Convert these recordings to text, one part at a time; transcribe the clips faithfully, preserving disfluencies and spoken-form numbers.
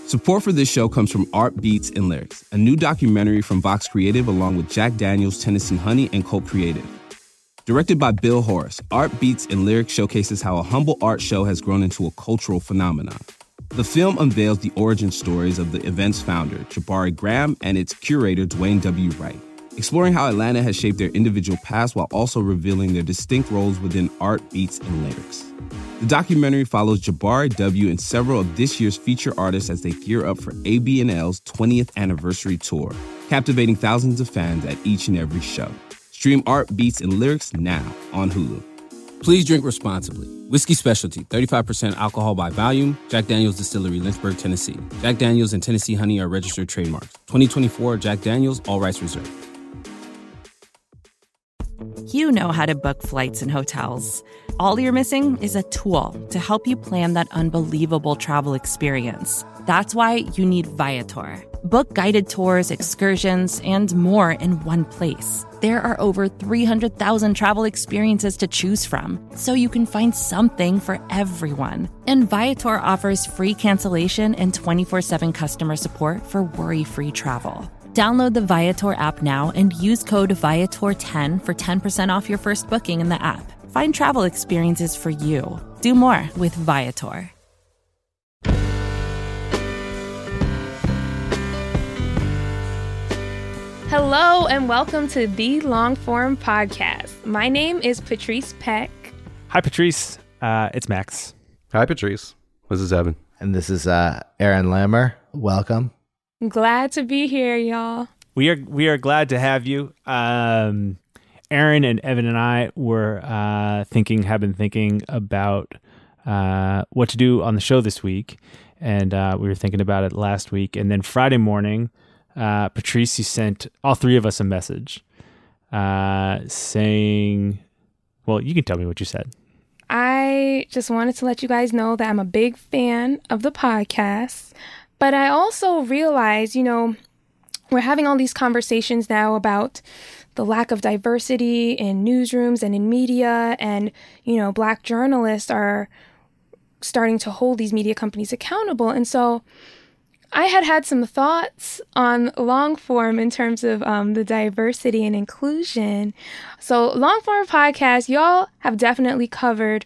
Support for this show comes from Art Beats and Lyrics, a new documentary from Vox Creative along with Jack Daniels, Tennessee Honey, and Cult Creative. Directed by Bill Horace, Art Beats and Lyrics showcases how a humble art show has grown into a cultural phenomenon. The film unveils the origin stories of the event's founder, Jabari Graham, and its curator, Dwayne W. Wright, exploring how Atlanta has shaped their individual paths while also revealing their distinct roles within Art Beats and Lyrics. The documentary follows Jabari W. and several of this year's feature artists as they gear up for A B and L's twentieth anniversary tour, captivating thousands of fans at each and every show. Stream Art Beats and Lyrics now on Hulu. Please drink responsibly. Whiskey Specialty, thirty-five percent alcohol by volume. Jack Daniels Distillery, Lynchburg, Tennessee. Jack Daniels and Tennessee Honey are registered trademarks. twenty twenty-four Jack Daniels, all rights reserved. You know how to book flights and hotels. All you're missing is a tool to help you plan that unbelievable travel experience. That's why you need Viator. Book guided tours, excursions, and more in one place. There are over three hundred thousand travel experiences to choose from, so you can find something for everyone. And Viator offers free cancellation and twenty-four seven customer support for worry-free travel. Download the Viator app now and use code Viator ten for ten percent off your first booking in the app. Find travel experiences for you. Do more with Viator. Hello and welcome to the Longform Podcast. My name is Patrice Peck. Hi, Patrice. Uh, it's Max. Hi, Patrice. This is Evan. And this is uh, Aaron Lammer. Welcome. Glad to be here, y'all. We are we are glad to have you. Um, Aaron and Evan and I were uh, thinking, have been thinking about uh, what to do on the show this week, and uh, we were thinking about it last week. And then Friday morning, uh, Patrice, you sent all three of us a message uh, saying, "Well, you can tell me what you said." I just wanted to let you guys know that I'm a big fan of the podcast. But I also realize, you know, we're having all these conversations now about the lack of diversity in newsrooms and in media. And, you know, Black journalists are starting to hold these media companies accountable. And so I had had some thoughts on long form in terms of um, the diversity and inclusion. So long form podcast, y'all have definitely covered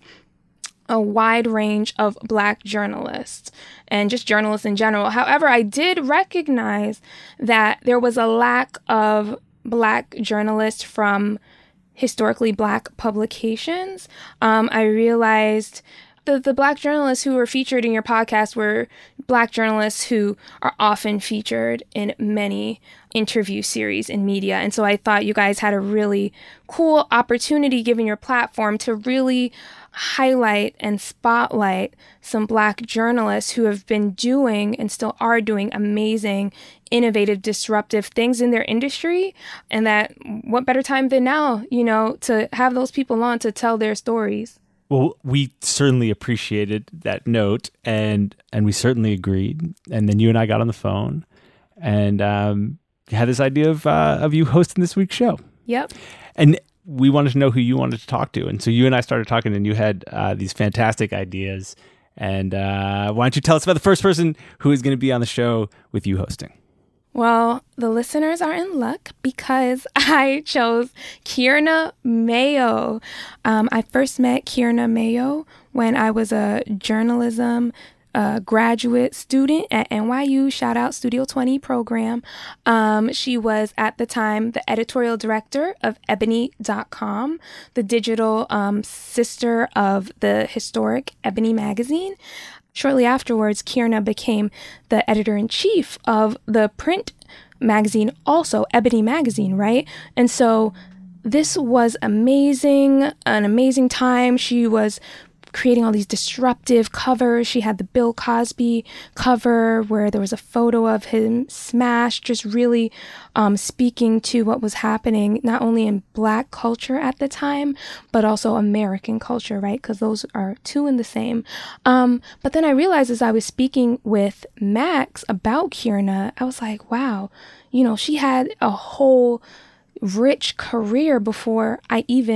a wide range of Black journalists and just journalists in general. However, I did recognize that there was a lack of Black journalists from historically Black publications. Um, I realized the, the Black journalists who were featured in your podcast were Black journalists who are often featured in many interview series in media. And so I thought you guys had a really cool opportunity, given your platform, to really highlight and spotlight some Black journalists who have been doing and still are doing amazing, innovative, disruptive things in their industry. And that what better time than now, you know, to have those people on to tell their stories. Well, we certainly appreciated that note, and and we certainly agreed. And then you and I got on the phone and um, had this idea of uh, of you hosting this week's show. Yep. And we wanted to know who you wanted to talk to. And so you and I started talking, and you had uh, these fantastic ideas. And uh, why don't you tell us about the first person who is going to be on the show with you hosting? Well, the listeners are in luck because I chose Kierna Mayo. Um, I first met Kierna Mayo when I was a journalism uh, graduate student at N Y U. Shout out Studio twenty program. Um, she was at the time the editorial director of Ebony dot com, the digital um, sister of the historic Ebony magazine. Shortly afterwards, Kierna became the editor-in-chief of the print magazine, also Ebony magazine, right? And so this was amazing, an amazing time. She was creating all these disruptive covers. She had the Bill Cosby cover where there was a photo of him smashed, just really um, speaking to what was happening, not only in Black culture at the time, but also American culture, right? Because those are two in the same. Um, but then I realized as I was speaking with Max about Kierna, I was like, wow, you know, she had a whole rich career before I even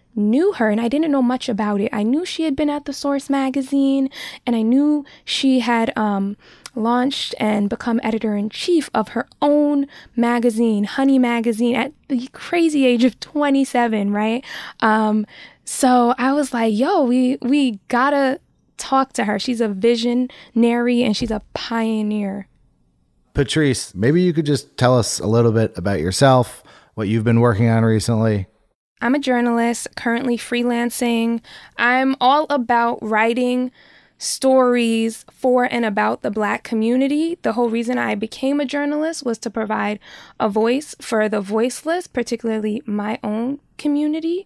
knew her, and I didn't know much about it. I knew she had been at the Source magazine, and I knew she had um, launched and become editor-in-chief of her own magazine, Honey Magazine, at the crazy age of twenty-seven, right? Um, so I was like, yo, we we gotta talk to her. She's a visionary and she's a pioneer. Patrice, maybe you could just tell us a little bit about yourself, what you've been working on recently. I'm a journalist, currently freelancing. I'm all about writing stories for and about the Black community. The whole reason I became a journalist was to provide a voice for the voiceless, particularly my own community.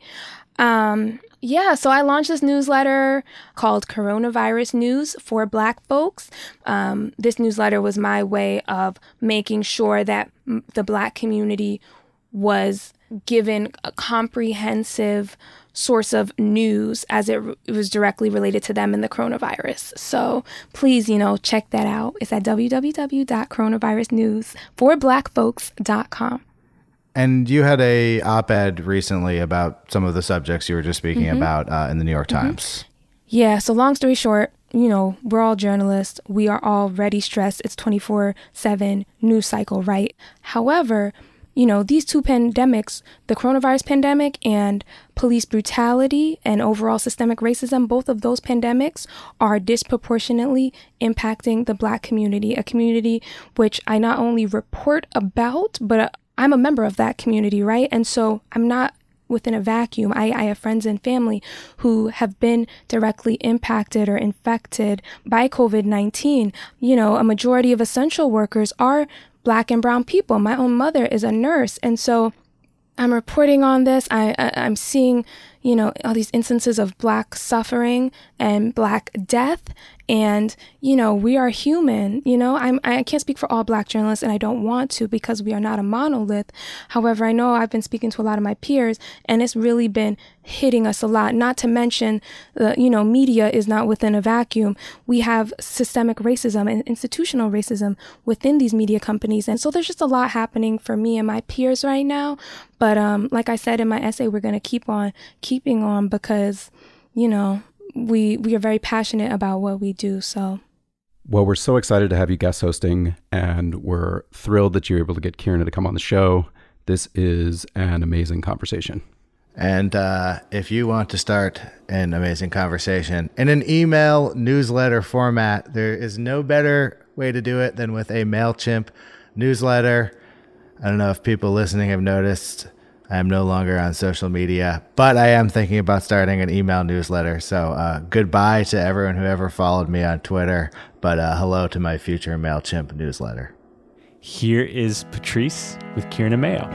Um, yeah, so I launched this newsletter called Coronavirus News for Black folks. Um, this newsletter was my way of making sure that m- the Black community was given a comprehensive source of news as it, r- it was directly related to them and the coronavirus. So please, you know, check that out. It's at w w w dot coronavirus news for black folks dot com. And you had a op-ed recently about some of the subjects you were just speaking mm-hmm. about uh, in the New York Times. Mm-hmm. Yeah, so long story short, you know, we're all journalists. We are already stressed. It's twenty-four seven news cycle, right? However, you know, these two pandemics, the coronavirus pandemic and police brutality and overall systemic racism, both of those pandemics are disproportionately impacting the Black community, a community which I not only report about, but I'm a member of that community, right? And so I'm not within a vacuum. I, I have friends and family who have been directly impacted or infected by covid nineteen. You know, a majority of essential workers are Black and brown people. My own mother is a nurse. And so I'm reporting on this. I, I, I'm seeing, you know, all these instances of Black suffering and Black death. And, you know, we are human, you know, I'm, I can't speak for all Black journalists and I don't want to because we are not a monolith. However, I know I've been speaking to a lot of my peers and it's really been hitting us a lot, not to mention the, you know, media is not within a vacuum. We have systemic racism and institutional racism within these media companies. And so there's just a lot happening for me and my peers right now. But um, like I said in my essay, we're going to keep on keeping on because, you know, we we are very passionate about what we do. So, well, we're so excited to have you guest hosting, and we're thrilled that you're able to get Kierna to come on the show. This is an amazing conversation. And uh, if you want to start an amazing conversation in an email newsletter format, there is no better way to do it than with a MailChimp newsletter. I don't know if people listening have noticed, I am no longer on social media, but I am thinking about starting an email newsletter. So uh, goodbye to everyone who ever followed me on Twitter, but uh, hello to my future MailChimp newsletter. Here is Patrice with Kierna Mayo.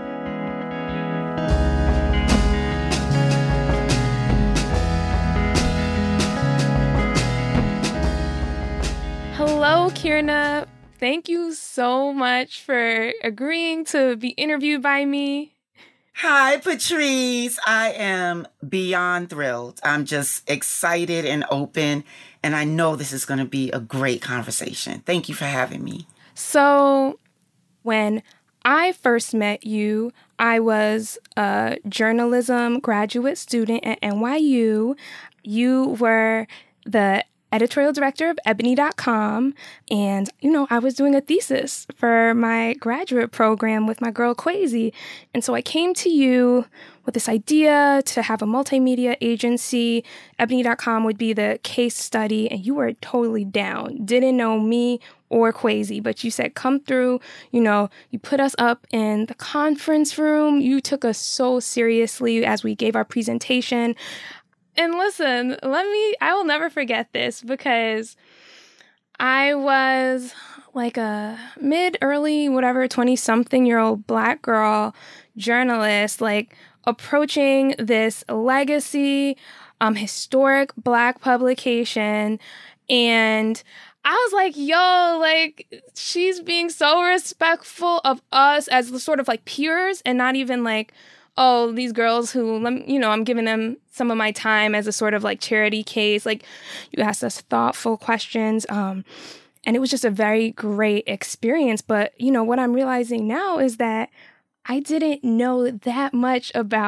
Hello, Kierna. Thank you so much for agreeing to be interviewed by me. Hi, Patrice. I am beyond thrilled. I'm just excited and open, and I know this is going to be a great conversation. Thank you for having me. So when I first met you, I was a journalism graduate student at N Y U. You were the editorial director of ebony dot com. And, you know, I was doing a thesis for my graduate program with my girl Quasi. And so I came to you with this idea to have a multimedia agency. ebony dot com would be the case study. And you were totally down. Didn't know me or Quasi, but you said, come through. You know, you put us up in the conference room. You took us so seriously as we gave our presentation. And listen, let me, I will never forget this because I was like a mid, early, whatever, twenty-something year old Black girl journalist, like approaching this legacy, um, historic Black publication. And I was like, yo, like, she's being so respectful of us as the sort of like peers and not even like, oh, these girls who, you know, I'm giving them some of my time as a sort of like charity case. Like, you asked us thoughtful questions. Um, and it was just a very great experience. But, you know, what I'm realizing now is that I didn't know that much about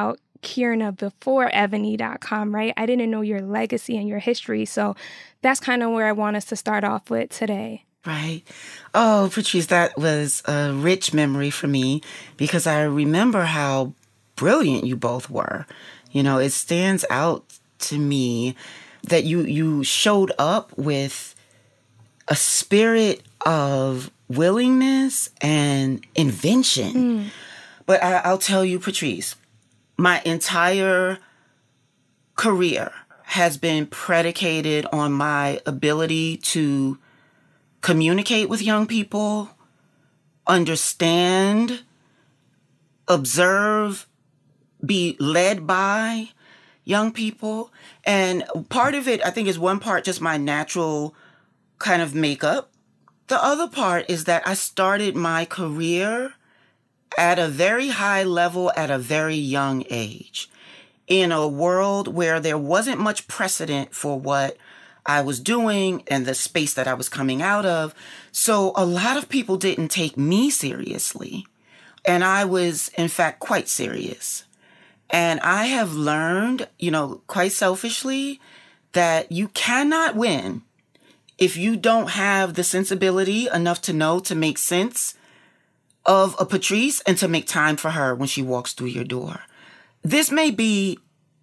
Kierna before Ebony dot com, right? I didn't know your legacy and your history. So that's kind of where I want us to start off with today. Right. Oh, Patrice, that was a rich memory for me because I remember how brilliant you both were. You know, it stands out to me that you you showed up with a spirit of willingness and invention. Mm. But I, I'll tell you, Patrice, my entire career has been predicated on my ability to communicate with young people, understand, observe, be led by young people. And part of it, I think, is one part just my natural kind of makeup. The other part is that I started my career at a very high level at a very young age in a world where there wasn't much precedent for what I was doing and the space that I was coming out of. So a lot of people didn't take me seriously. And I was, in fact, quite serious. And I have learned, you know, quite selfishly, that you cannot win if you don't have the sensibility enough to know to make sense of a Patrice and to make time for her when she walks through your door. This may be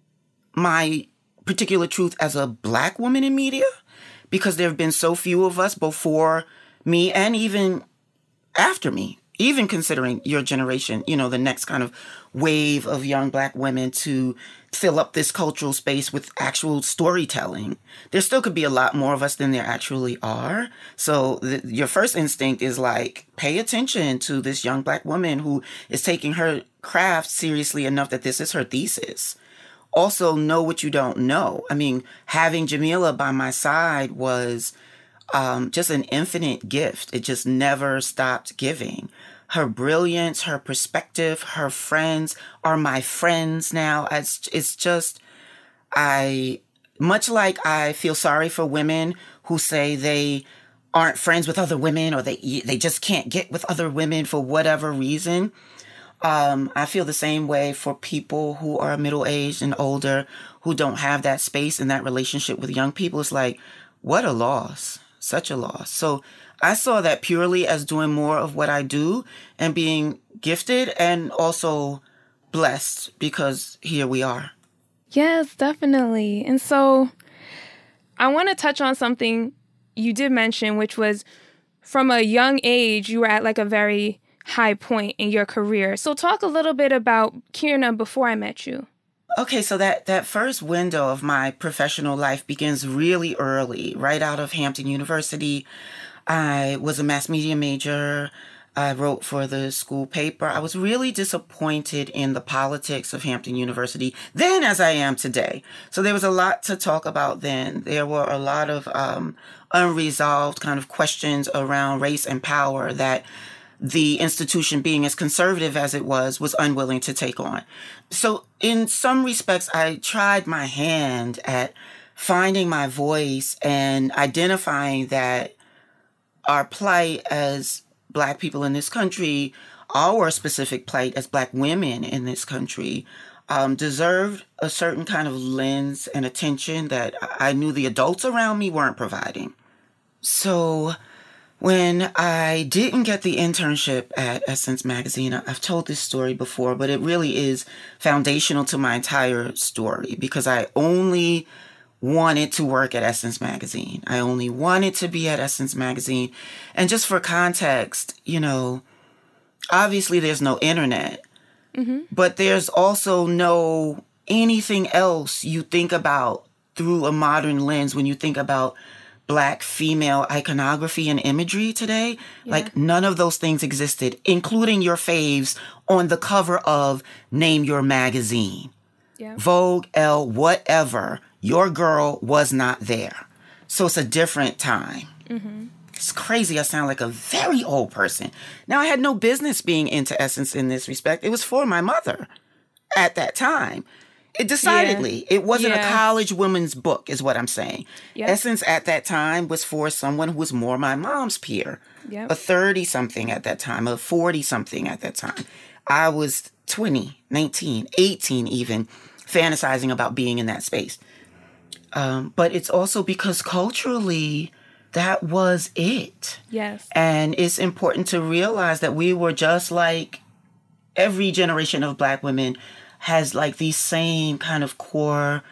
my particular truth as a Black woman in media, because there have been so few of us before me and even after me, even considering your generation, you know, the next kind of wave of young Black women to fill up this cultural space with actual storytelling. There still could be a lot more of us than there actually are. So th- your first instinct is like, pay attention to this young Black woman who is taking her craft seriously enough that this is her thesis. Also, know what you don't know. I mean, having Jamila by my side was um, just an infinite gift. It just never stopped giving. Her brilliance, her perspective, her friends are my friends now. It's, it's just, I, much like I feel sorry for women who say they aren't friends with other women or they they just can't get with other women for whatever reason. Um, I feel the same way for people who are middle-aged and older who don't have that space and that relationship with young people. It's like, what a loss. Such a loss. So I saw that purely as doing more of what I do and being gifted and also blessed because here we are. Yes, definitely. And so I want to touch on something you did mention, which was from a young age, you were at like a very high point in your career. So talk a little bit about Kierna before I met you. Okay, so that, that first window of my professional life begins really early, right out of Hampton University. I was a mass media major. I wrote for the school paper. I was really disappointed in the politics of Hampton University then as I am today. So there was a lot to talk about then. There were a lot of um, unresolved kind of questions around race and power that the institution, being as conservative as it was, was unwilling to take on. So in some respects, I tried my hand at finding my voice and identifying that our plight as Black people in this country, our specific plight as Black women in this country, um, deserved a certain kind of lens and attention that I knew the adults around me weren't providing. So when I didn't get the internship at Essence Magazine, I've told this story before, but it really is foundational to my entire story because I only wanted to work at Essence Magazine. I only wanted to be at Essence Magazine. And just for context, you know, obviously there's no internet, mm-hmm. but there's also no anything else you think about through a modern lens when you think about Black female iconography and imagery today. Yeah. Like none of those things existed, including your faves on the cover of Name Your Magazine. Yeah. Vogue, Elle, whatever. Your girl was not there. So it's a different time. Mm-hmm. It's crazy. I sound like a very old person. Now, I had no business being into Essence in this respect. It was for my mother at that time. It decidedly, yeah. it wasn't yeah. a college woman's book, is what I'm saying. Yep. Essence at that time was for someone who was more my mom's peer. Yep. A thirty-something at that time, a forty-something at that time. I was twenty, nineteen, eighteen even, fantasizing about being in that space. Um, but it's also because culturally, that was it. Yes. And it's important to realize that we were just like every generation of Black women has like these same kind of core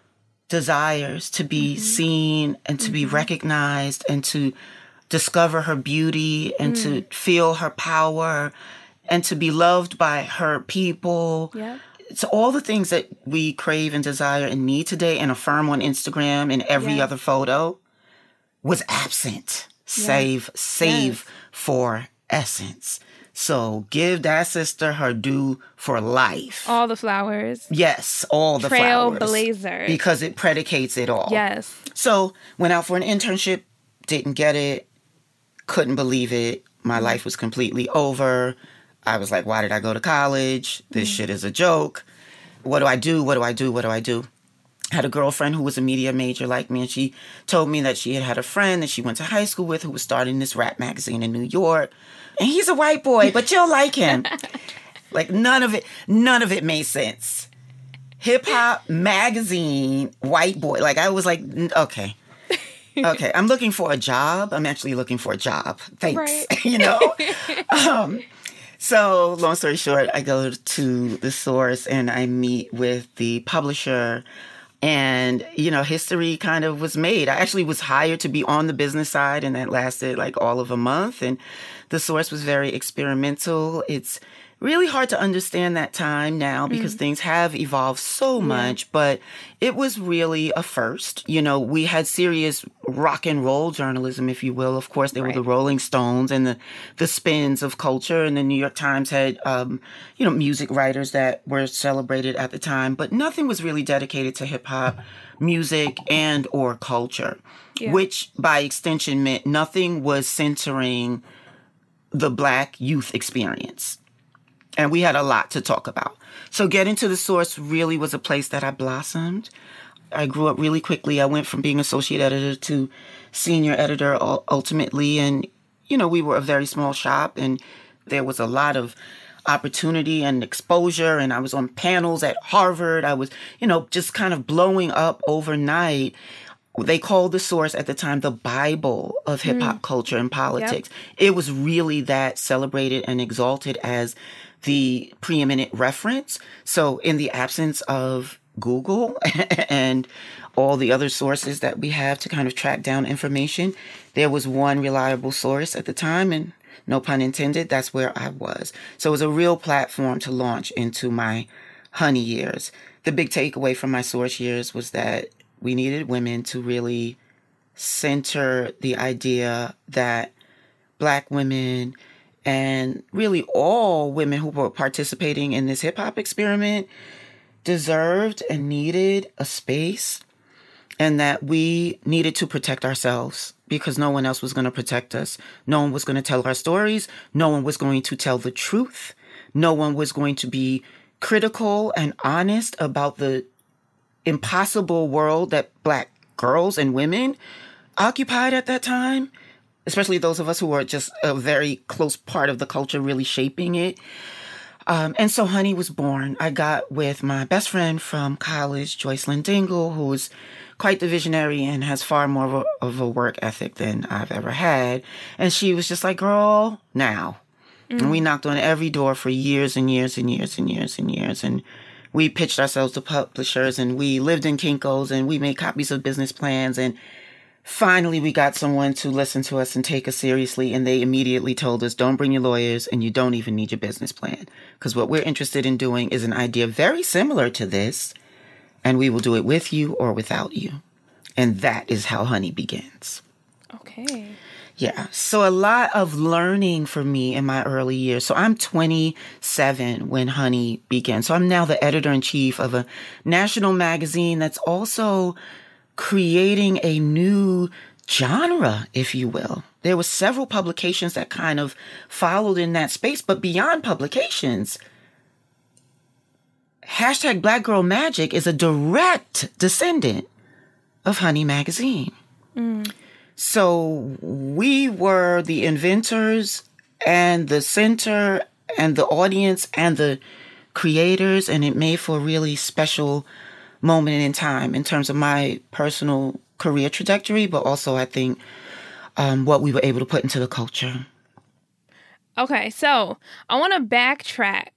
desires to be mm-hmm. seen and to mm-hmm. be recognized and to discover her beauty and mm. to feel her power and to be loved by her people. Yeah. So all the things that we crave and desire and need today and affirm on Instagram and every yeah. other photo was absent, yeah. save, save yes. for essence. So give that sister her due for life. All the flowers. Yes, all the flowers. Trailblazer. Because it predicates it all. Yes. So went out for an internship, didn't get it, couldn't believe it. My life was completely over. I was like, why did I go to college? This mm. shit is a joke. What do I do? What do I do? What do I do? I had a girlfriend who was a media major like me, and she told me that she had had a friend that she went to high school with who was starting this rap magazine in New York. And he's a white boy, but you'll like him. Like none of it, none of it made sense. Hip hop magazine, white boy. Like I was like, okay. Okay, I'm looking for a job. I'm actually looking for a job. Thanks. Right. You know? um, so long story short, I go to the Source and I meet with the publisher. And, you know, history kind of was made. I actually was hired to be on the business side, and that lasted like all of a month. And the Source was very experimental. It's really hard to understand that time now because mm. things have evolved so yeah. much, but it was really a first. You know, we had serious rock and roll journalism, if you will. Of course, there right. were the Rolling Stones and the, the spins of culture, and the New York Times had, um, you know, music writers that were celebrated at the time, but nothing was really dedicated to hip hop, music, and or culture, yeah. which by extension meant nothing was centering the Black youth experience. And we had a lot to talk about. So getting to the Source really was a place that I blossomed. I grew up really quickly. I went from being associate editor to senior editor ultimately. And, you know, we were a very small shop and there was a lot of opportunity and exposure. And I was on panels at Harvard. I was, you know, just kind of blowing up overnight. They called the Source at the time the Bible of hip hop mm. culture and politics. Yep. It was really that celebrated and exalted as the preeminent reference. So in the absence of Google and all the other sources that we have to kind of track down information, there was one reliable source at the time, and no pun intended, that's where I was. So it was a real platform to launch into my honey years. The big takeaway from my Source years was that we needed women to really center the idea that Black women and really all women who were participating in this hip hop experiment deserved and needed a space, and that we needed to protect ourselves because no one else was going to protect us. No one was going to tell our stories. No one was going to tell the truth. No one was going to be critical and honest about the impossible world that Black girls and women occupied at that time, especially those of us who were just a very close part of the culture really shaping it. Um, and so Honey was born. I got with my best friend from college, Joycelyn Dingle, who is quite the visionary and has far more of a, of a work ethic than I've ever had. And she was just like, girl, now. Mm. And we knocked on every door for years and years and years and years and years. And we pitched ourselves to publishers, and we lived in Kinko's, and we made copies of business plans. And finally, we got someone to listen to us and take us seriously, and they immediately told us, don't bring your lawyers, and you don't even need your business plan, because what we're interested in doing is an idea very similar to this, and we will do it with you or without you. And that is how Honey begins. Okay. Yeah. So a lot of learning for me in my early years. So I'm twenty-seven when Honey began. So I'm now the editor-in-chief of a national magazine that's also creating a new genre, if you will. There were several publications that kind of followed in that space, but beyond publications, hashtag Black Girl Magic is a direct descendant of Honey Magazine. Mm. So we were the inventors and the center and the audience and the creators, and it made for a really special moment in time in terms of my personal career trajectory, but also I think um, what we were able to put into the culture. Okay, so I want to backtrack.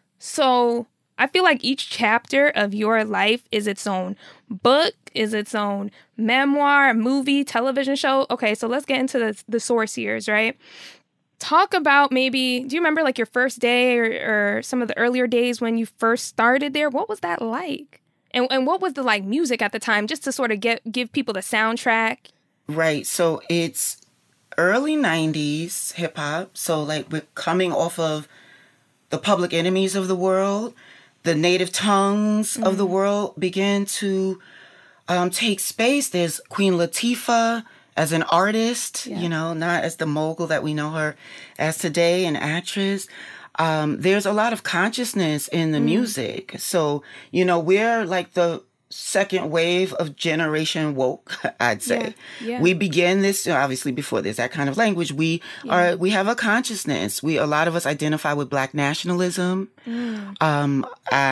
So I feel like each chapter of your life is its own book, is its own memoir, movie, television show. Okay, so let's get into the, the source years, right? Talk about maybe, do you remember like your first day or, or some of the earlier days when you first started there? What was that like? And and what was the like music at the time, just to sort of get give people the soundtrack? Right. So it's early nineties hip hop. So like we're coming off of the Public Enemies of the world. The native tongues mm-hmm. of the world began to um, take space. There's Queen Latifah as an artist, yeah. you know, not as the mogul that we know her as today, an actress. Um, there's a lot of consciousness in the mm. music. So, you know, we're like the second wave of generation woke, I'd say. Yeah, yeah. We began this, obviously before there's that kind of language, we yeah. are, we have a consciousness. We, a lot of us identify with Black nationalism. Mm. Um,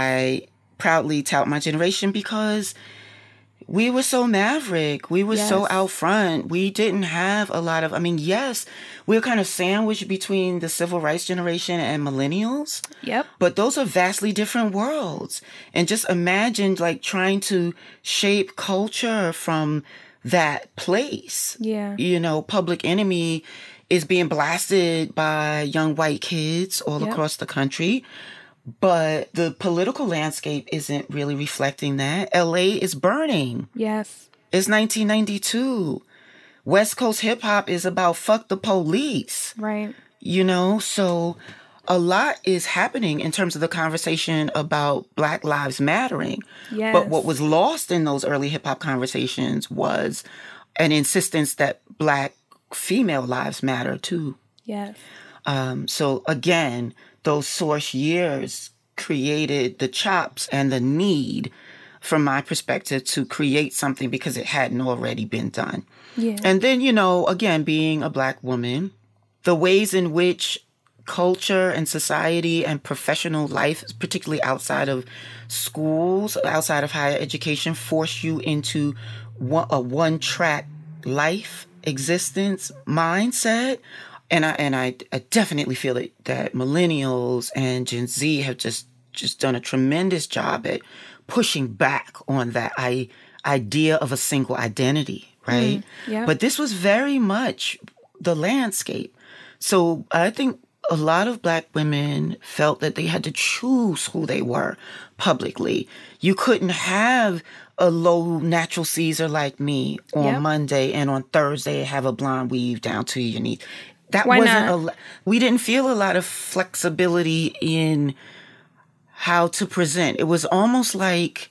I proudly tout my generation because we were so maverick. We were yes. so out front. We didn't have a lot of, I mean, yes, we were kind of sandwiched between the civil rights generation and millennials. Yep. But those are vastly different worlds. And just imagine like trying to shape culture from that place. Yeah. You know, Public Enemy is being blasted by young white kids all yep. across the country. But the political landscape isn't really reflecting that. L A is burning. Yes. It's nineteen ninety-two. West Coast hip hop is about fuck the police. Right. You know, so a lot is happening in terms of the conversation about Black Lives Mattering. Yes. But what was lost in those early hip hop conversations was an insistence that Black female lives matter too. Yes. Um, so again, those source years created the chops and the need, from my perspective, to create something because it hadn't already been done. Yeah. And then, you know, again, being a Black woman, the ways in which culture and society and professional life, particularly outside of schools, outside of higher education, force you into one, a one-track life existence mindset. And I and I, I definitely feel that, that millennials and Gen Z have just, just done a tremendous job at pushing back on that I, idea of a single identity, right? Mm, yeah. But this was very much the landscape. So I think a lot of Black women felt that they had to choose who they were publicly. You couldn't have a low natural Caesar like me on yep. Monday and on Thursday have a blonde weave down to your knees. That Why wasn't not? a, we didn't feel a lot of flexibility in how to present. It was almost like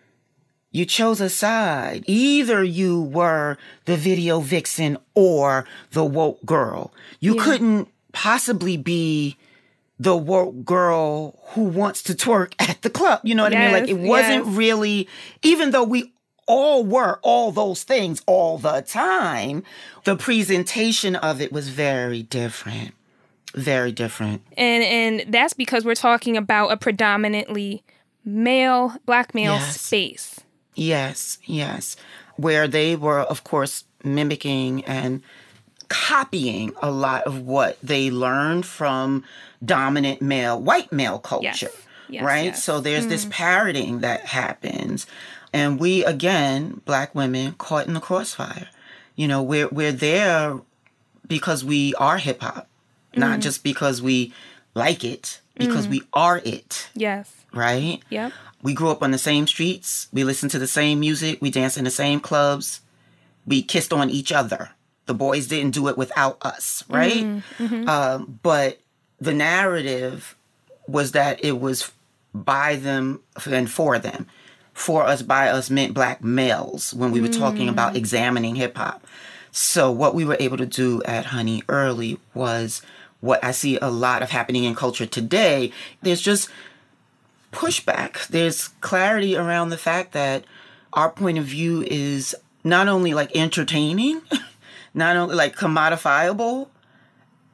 you chose a side. Either you were the video vixen or the woke girl. You Yeah. couldn't possibly be the woke girl who wants to twerk at the club. You know what I mean? Yes, Like it wasn't yes. really, even though we all were all those things all the time, the presentation of it was very different. Very different. And and that's because we're talking about a predominantly male, Black male Yes. space. Yes, yes. Where they were, of course, mimicking and copying a lot of what they learned from dominant male, white male culture, Yes. Yes, right? yes. So there's this parroting that happens. And we, again, Black women, caught in the crossfire. You know, we're, we're there because we are hip hop, mm-hmm. not just because we like it, because mm-hmm. we are it. Yes. Right? Yep. We grew up on the same streets. We listened to the same music. We danced in the same clubs. We kissed on each other. The boys didn't do it without us, right? Mm-hmm. Um, but the narrative was that it was by them and for them. For us, by us meant Black males when we were talking about examining hip hop. So what we were able to do at Honey early was what I see a lot of happening in culture today. There's just pushback. There's clarity around the fact that our point of view is not only like entertaining, not only like commodifiable,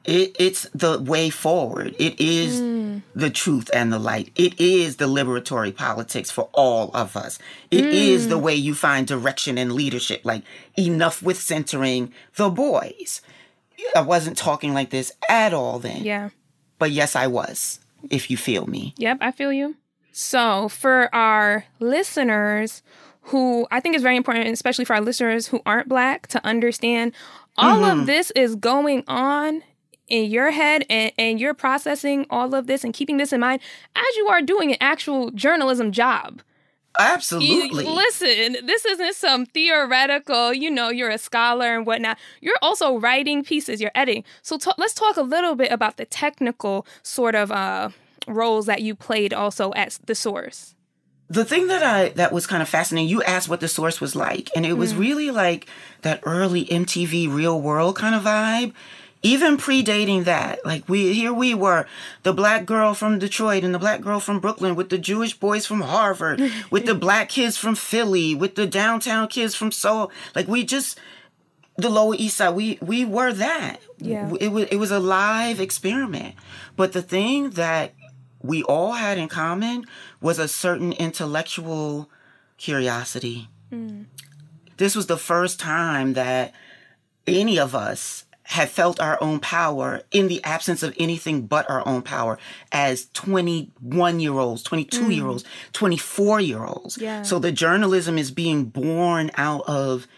It, it's the way forward. It is mm. the truth and the light. It is the liberatory politics for all of us. It mm. is the way you find direction and leadership. Like, enough with centering the boys. I wasn't talking like this at all then. Yeah. But yes, I was, if you feel me. Yep, I feel you. So for our listeners who, I think is very important, especially for our listeners who aren't Black, to understand all mm-hmm. of this is going on in your head, and, and you're processing all of this and keeping this in mind as you are doing an actual journalism job. Absolutely. You, listen, this isn't some theoretical, you know, you're a scholar and whatnot. You're also writing pieces, you're editing. So t- let's talk a little bit about the technical sort of uh, roles that you played also at The Source. The thing that I that was kind of fascinating, you asked what The Source was like, and it was mm. really like that early M T V Real World kind of vibe. Even predating that, like we here we were, the Black girl from Detroit and the Black girl from Brooklyn with the Jewish boys from Harvard, with the Black kids from Philly, with the downtown kids from Seoul. Like we just, the Lower East Side, we we were that. Yeah. It was it was a live experiment. But the thing that we all had in common was a certain intellectual curiosity. Mm. This was the first time that any of us had felt our own power in the absence of anything but our own power as twenty-one-year-olds, twenty-two-year-olds, mm. twenty-four-year-olds. Yeah. So the journalism is being born out of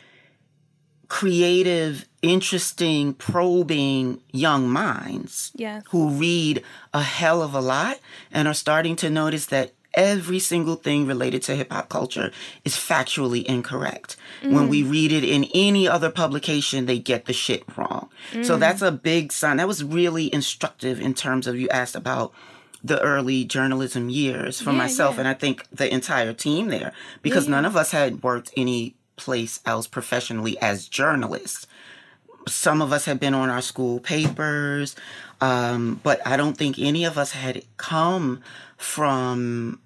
creative, interesting, probing young minds yes. who read a hell of a lot and are starting to notice that every single thing related to hip-hop culture is factually incorrect. Mm. When we read it in any other publication, they get the shit wrong. Mm. So that's a big sign. That was really instructive in terms of, you asked about the early journalism years for yeah, myself, yeah. and I think the entire team there, because yeah, yeah. none of us had worked any place else professionally as journalists. Some of us had been on our school papers, um, but I don't think any of us had come from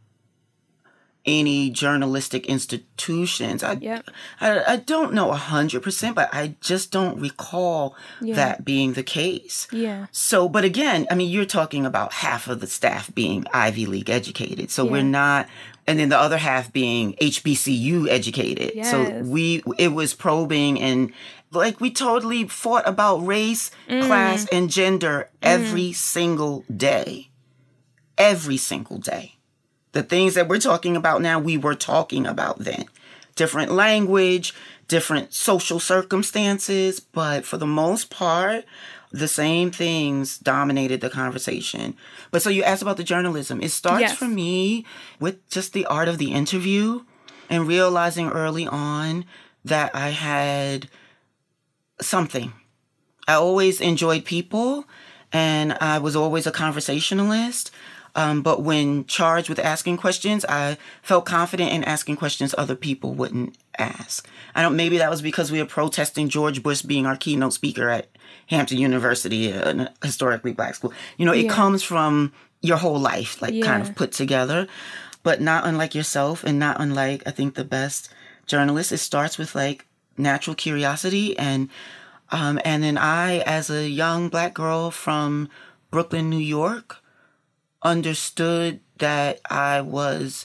any journalistic institutions. I, yep. I, I don't know one hundred percent, but I just don't recall yeah. that being the case. Yeah. So, but again, I mean, you're talking about half of the staff being Ivy League educated. So yeah. we're not, and then the other half being H B C U educated. Yes. So we, it was probing, and like we totally fought about race, mm. class, and gender every mm. single day. Every single day. The things that we're talking about now, we were talking about then. Different language, different social circumstances, but for the most part, the same things dominated the conversation. But so you asked about the journalism. It starts yes. for me with just the art of the interview and realizing early on that I had something. I always enjoyed people, and I was always a conversationalist. Um, but when charged with asking questions, I felt confident in asking questions other people wouldn't ask. I don't, maybe that was because we were protesting George Bush being our keynote speaker at Hampton University, a historically Black school. You know, it yeah. comes from your whole life, like yeah. kind of put together, but not unlike yourself and not unlike, I think, the best journalists. It starts with like natural curiosity. And, um, and then I, as a young Black girl from Brooklyn, New York, understood that I was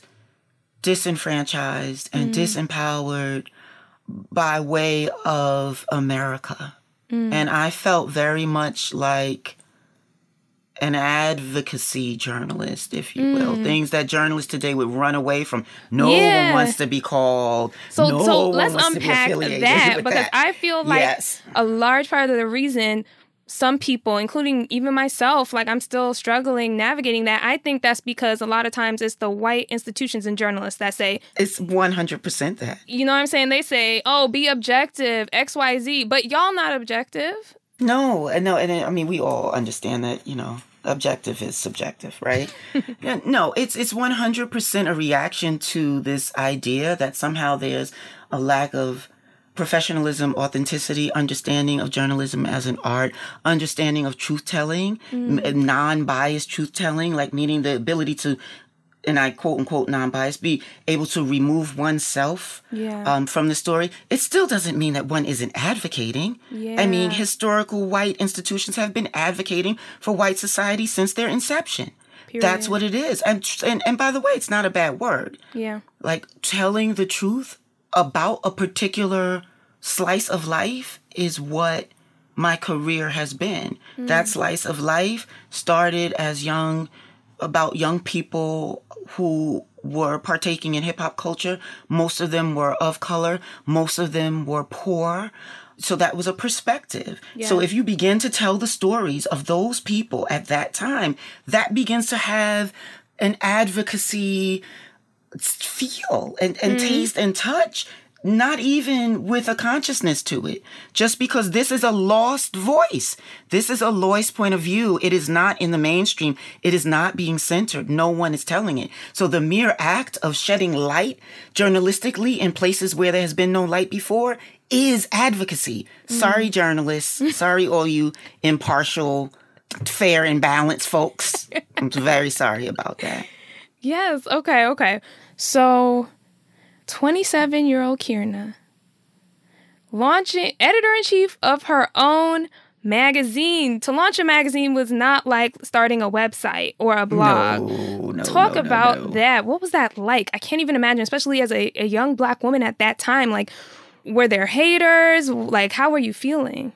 disenfranchised and mm. disempowered by way of America. Mm. And I felt very much like an advocacy journalist, if you mm. will. Things that journalists today would run away from. No yeah. one wants to be called. So, no so one let's wants unpack to be that, with because that. I feel like yes. a large part of the reason some people, including even myself, like I'm still struggling navigating that. I think that's because a lot of times it's the white institutions and journalists that say... It's one hundred percent that. You know what I'm saying? They say, oh, be objective, X, Y, Z, but y'all not objective. No, and no, and I mean, we all understand that, you know, objective is subjective, right? yeah, no, it's it's one hundred percent a reaction to this idea that somehow there's a lack of professionalism, authenticity, understanding of journalism as an art, understanding of truth-telling, mm. non-biased truth-telling, like meaning the ability to and I quote unquote non-biased, be able to remove oneself yeah. um, from the story, it still doesn't mean that one isn't advocating. Yeah. I mean, historical white institutions have been advocating for white society since their inception. Period. That's what it is. And, and and by the way, it's not a bad word. Yeah. Like telling the truth about a particular slice of life is what my career has been. Mm. That slice of life started as young, about young people who were partaking in hip hop culture. Most of them were of color. Most of them were poor. So that was a perspective. Yeah. So if you begin to tell the stories of those people at that time, that begins to have an advocacy feel and, and mm. taste and touch, not even with a consciousness to it, just because this is a lost voice. This is a lost point of view. It is not in the mainstream. It is not being centered. No one is telling it. So the mere act of shedding light journalistically in places where there has been no light before is advocacy. Mm. Sorry, journalists. Sorry, all you impartial, fair and balanced folks. I'm very sorry about that. Yes. Okay. Okay. So twenty-seven-year-old Kierna, launching editor-in-chief of her own magazine. To launch a magazine was not like starting a website or a blog. No, no, Talk no, about no, no. that. What was that like? I can't even imagine, especially as a, a young Black woman at that time. Like, were there haters? Like, how were you feeling?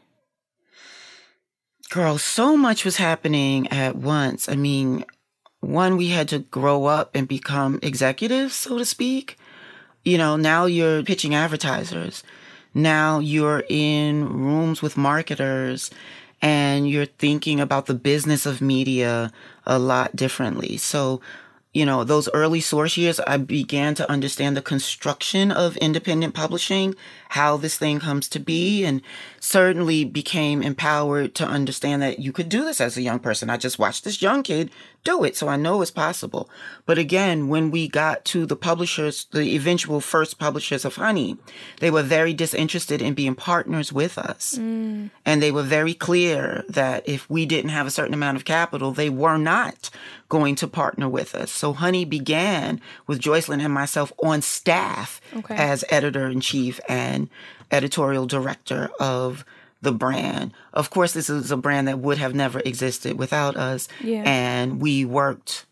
Girl, so much was happening at once. I mean, one, we had to grow up and become executives, so to speak. You know, now you're pitching advertisers. Now you're in rooms with marketers and you're thinking about the business of media a lot differently. So, you know, those early source years, I began to understand the construction of independent publishing, how this thing comes to be, and certainly became empowered to understand that you could do this as a young person. I just watched this young kid do it, so I know it's possible. But again, when we got to the publishers, the eventual first publishers of Honey, they were very disinterested in being partners with us. Mm. And they were very clear that if we didn't have a certain amount of capital, they were not going to partner with us. So Honey began with Joycelyn and myself on staff okay. as editor-in-chief and editorial director of the brand. Of course, this is a brand that would have never existed without us. Yeah. And we worked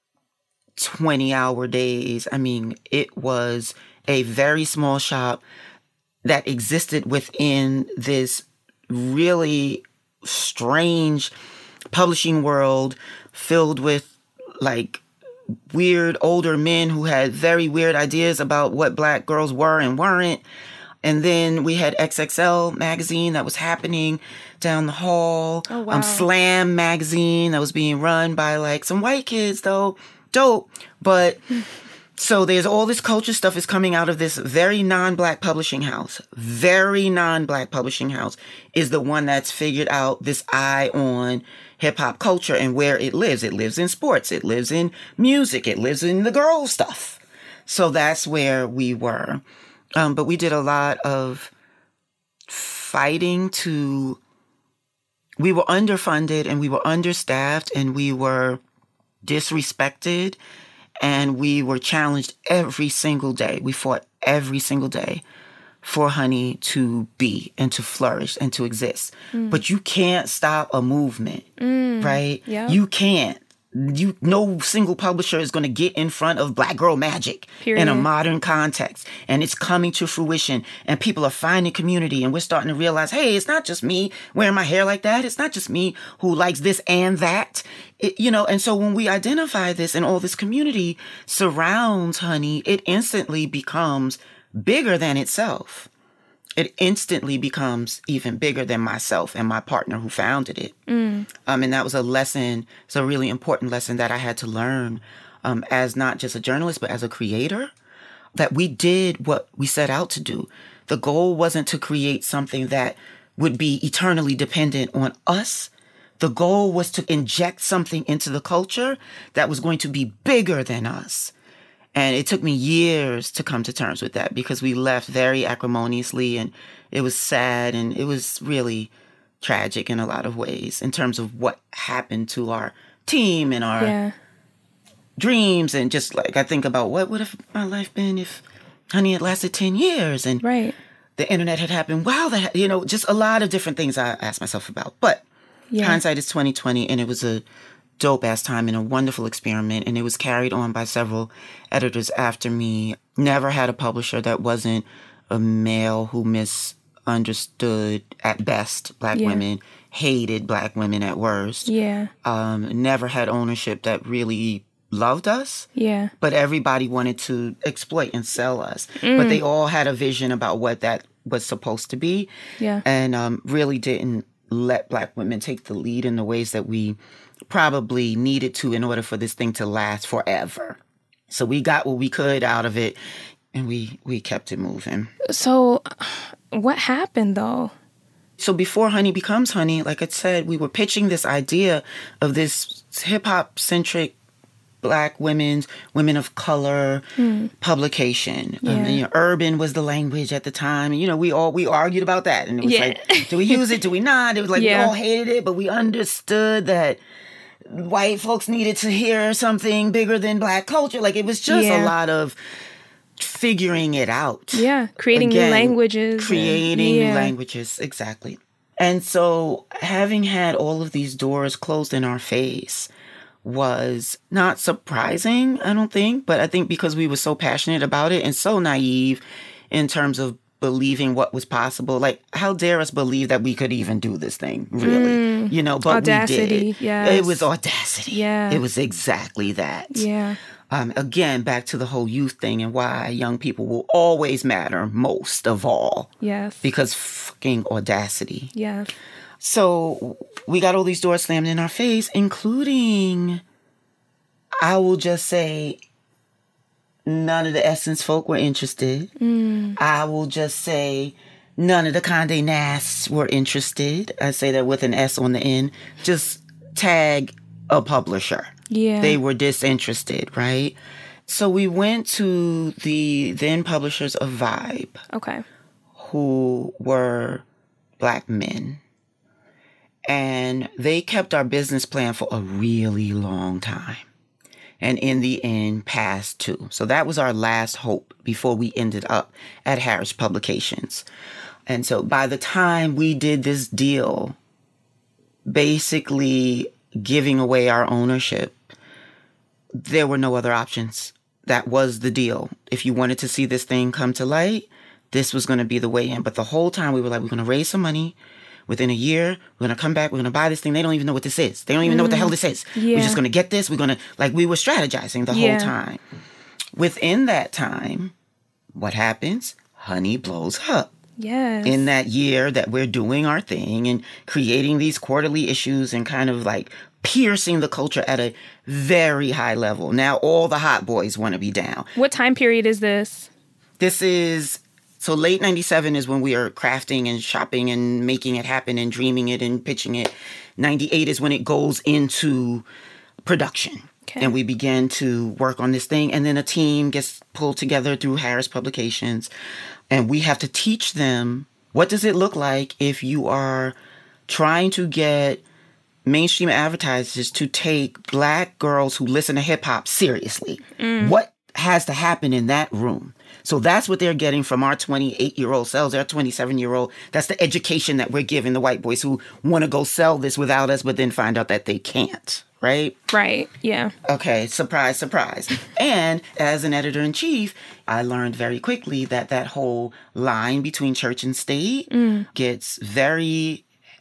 twenty-hour days. I mean, it was a very small shop that existed within this really strange publishing world filled with, like, weird older men who had very weird ideas about what Black girls were and weren't. And then we had X X L magazine that was happening down the hall. Oh, wow. Um, Slam magazine that was being run by like some white kids, though. Dope. But so there's all this culture stuff is coming out of this very non-Black publishing house. Very non-Black publishing house is the one that's figured out this eye on hip hop culture and where it lives. It lives in sports. It lives in music. It lives in the girl stuff. So that's where we were. Um, but we did a lot of fighting to, we were underfunded and we were understaffed and we were disrespected and we were challenged every single day. We fought every single day for Honey to be and to flourish and to exist. Mm. But you can't stop a movement, mm. right? Yep. You can't. You, no single publisher is going to get in front of Black Girl Magic Period. In a modern context. And it's coming to fruition. And people are finding community. And we're starting to realize, hey, it's not just me wearing my hair like that. It's not just me who likes this and that. It, you know, and so when we identify this and all this community surrounds Honey, it instantly becomes bigger than itself. It instantly becomes even bigger than myself and my partner who founded it. Mm. Um, and that was a lesson, it's a really important lesson that I had to learn um, as not just a journalist, but as a creator, that we did what we set out to do. The goal wasn't to create something that would be eternally dependent on us. The goal was to inject something into the culture that was going to be bigger than us. And it took me years to come to terms with that because we left very acrimoniously and it was sad and it was really tragic in a lot of ways in terms of what happened to our team and our yeah. dreams, and just like I think about what would have my life been if Honey had lasted ten years and right. the internet had happened. Wow, that you know, just a lot of different things I asked myself about. But yeah. hindsight is twenty twenty, and it was a dope ass time and a wonderful experiment, and it was carried on by several editors after me. Never had a publisher that wasn't a male who misunderstood at best Black yeah. women, hated Black women at worst. Yeah. Um, never had ownership that really loved us. Yeah. But everybody wanted to exploit and sell us. Mm. But they all had a vision about what that was supposed to be. Yeah. And um, really didn't let Black women take the lead in the ways that we probably needed to in order for this thing to last forever. So we got what we could out of it, and we, we kept it moving. So what happened, though? So before Honey Becomes Honey, like I said, we were pitching this idea of this hip-hop-centric Black women's, women of color mm. publication. Yeah. Um, and, you know, urban was the language at the time. And, you know, we all, we argued about that. And it was yeah. like, do we use it? Do we not? It was like, yeah. we all hated it, but we understood that white folks needed to hear something bigger than Black culture. Like, it was just yeah. a lot of figuring it out. Yeah. Creating Again, new languages. Creating and, yeah. new languages. Exactly. And so having had all of these doors closed in our face was not surprising, I don't think. But I think because we were so passionate about it and so naive in terms of believing what was possible. Like, how dare us believe that we could even do this thing, really? Mm. You know, but audacity, we did. Yes. It was audacity. Yeah. It was exactly that. Yeah. Um, again, back to the whole youth thing and why young people will always matter most of all. Yes. Because fucking audacity. Yes. So we got all these doors slammed in our face, including, I will just say, none of the Essence folk were interested. Mm. I will just say none of the Condé Nasts were interested. I say that with an S on the end. Just tag a publisher. Yeah. They were disinterested, right? So we went to the then publishers of Vibe. Okay. Who were Black men. And they kept our business plan for a really long time. And in the end, passed too. So that was our last hope before we ended up at Harris Publications. And so by the time we did this deal, basically giving away our ownership, there were no other options. That was the deal. If you wanted to see this thing come to light, this was going to be the way in. But the whole time we were like, we're going to raise some money. Within a year, we're going to come back. We're going to buy this thing. They don't even know what this is. They don't even mm. know what the hell this is. Yeah. We're just going to get this. We're going to, like, we were strategizing the yeah. whole time. Within that time, what happens? Honey blows up. Yes. In that year that we're doing our thing and creating these quarterly issues and kind of like piercing the culture at a very high level. Now all the hot boys want to be down. What time period is this? This is... So late ninety-seven is when we are crafting and shopping and making it happen and dreaming it and pitching it. ninety-eight is when it goes into production. Okay. And we begin to work on this thing. And then a team gets pulled together through Harris Publications. And we have to teach them, what does it look like if you are trying to get mainstream advertisers to take Black girls who listen to hip hop seriously? Mm. What has to happen in that room? So that's what they're getting from our twenty-eight-year-old selves, our twenty-seven-year-old. That's the education that we're giving the white boys who want to go sell this without us, but then find out that they can't, right? Right, yeah. Okay, surprise, surprise. And as an editor-in-chief, I learned very quickly that that whole line between church and state mm. gets very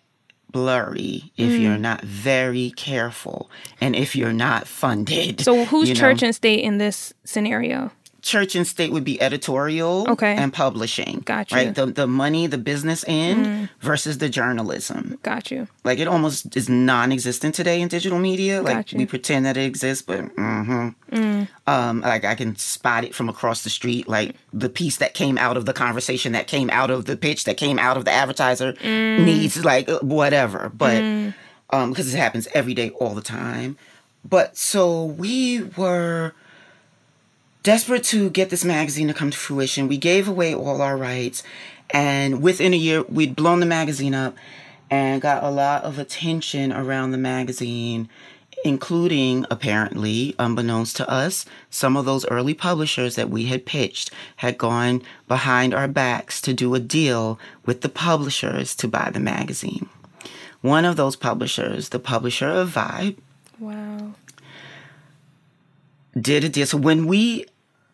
blurry if mm. you're not very careful and if you're not funded. So who's you know? church and state in this scenario? Church and state would be editorial okay. and publishing. Got you. Right? The the money, the business end mm. versus the journalism. Got you. Like it almost is non-existent today in digital media. Like Got you. we pretend that it exists, but mm-hmm. mm. um, like I can spot it from across the street. Like the piece that came out of the conversation, that came out of the pitch, that came out of the advertiser mm. needs like whatever. But mm. um, because it happens every day, all the time. But so we were desperate to get this magazine to come to fruition. We gave away all our rights. And within a year, we'd blown the magazine up and got a lot of attention around the magazine including, apparently, unbeknownst to us, some of those early publishers that we had pitched had gone behind our backs to do a deal with the publishers to buy the magazine. One of those publishers, the publisher of Vibe, wow, did a deal. So when we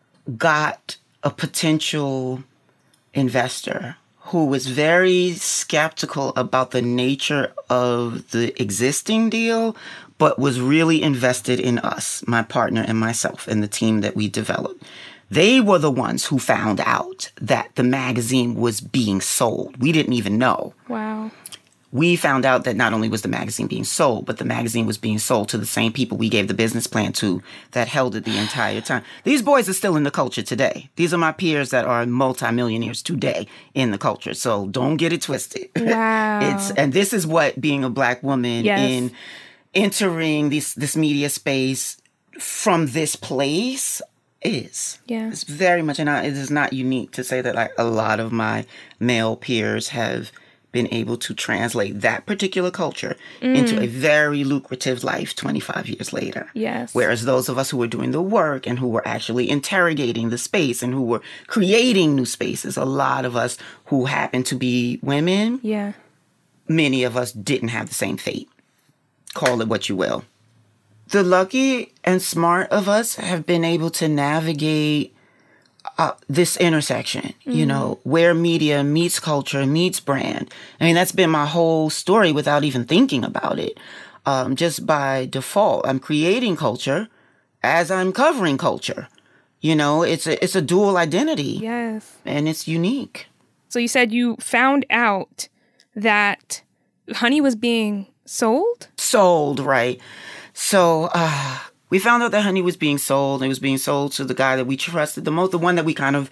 got a potential investor who was very skeptical about the nature of the existing deal, but was really invested in us, my partner and myself, and the team that we developed. They were the ones who found out that the magazine was being sold. We didn't even know. Wow. We found out that not only was the magazine being sold, but the magazine was being sold to the same people we gave the business plan to that held it the entire time. These boys are still in the culture today. These are my peers that are multimillionaires today in the culture. So don't get it twisted. Wow. It's and this is what being a Black woman Yes. in entering this this media space from this place is. Yeah. It's very much, and I, it is not unique to say that like a lot of my male peers have been able to translate that particular culture mm. into a very lucrative life twenty-five years later. Yes. Whereas those of us who were doing the work and who were actually interrogating the space and who were creating new spaces, a lot of us who happened to be women, yeah, many of us didn't have the same fate. Call it what you will. The lucky and smart of us have been able to navigate Uh, this intersection, mm-hmm. you know, where media meets culture, meets brand. I mean, that's been my whole story without even thinking about it. Um, just by default, I'm creating culture as I'm covering culture. You know, it's a, it's a dual identity. Yes. And it's unique. So you said you found out that honey was being sold? Sold, right. So, uh, we found out that honey was being sold, and it was being sold to the guy that we trusted the most, the one that we kind of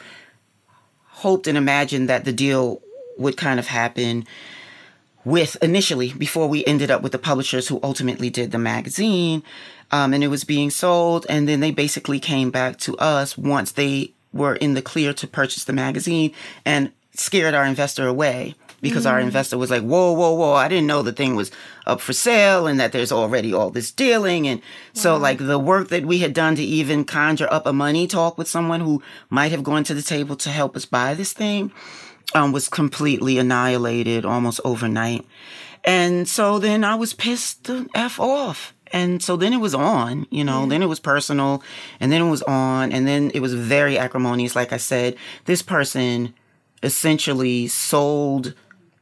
hoped and imagined that the deal would kind of happen with initially before we ended up with the publishers who ultimately did the magazine. Um, and it was being sold, and then they basically came back to us once they were in the clear to purchase the magazine and scared our investor away. Because mm. our investor was like, whoa, whoa, whoa, I didn't know the thing was up for sale and that there's already all this dealing. And wow. so like the work that we had done to even conjure up a money talk with someone who might have gone to the table to help us buy this thing um, was completely annihilated almost overnight. And so then I was pissed the F off. And so then it was on, you know, yeah. then it was personal, and then it was on, and then it was very acrimonious. Like I said, this person essentially sold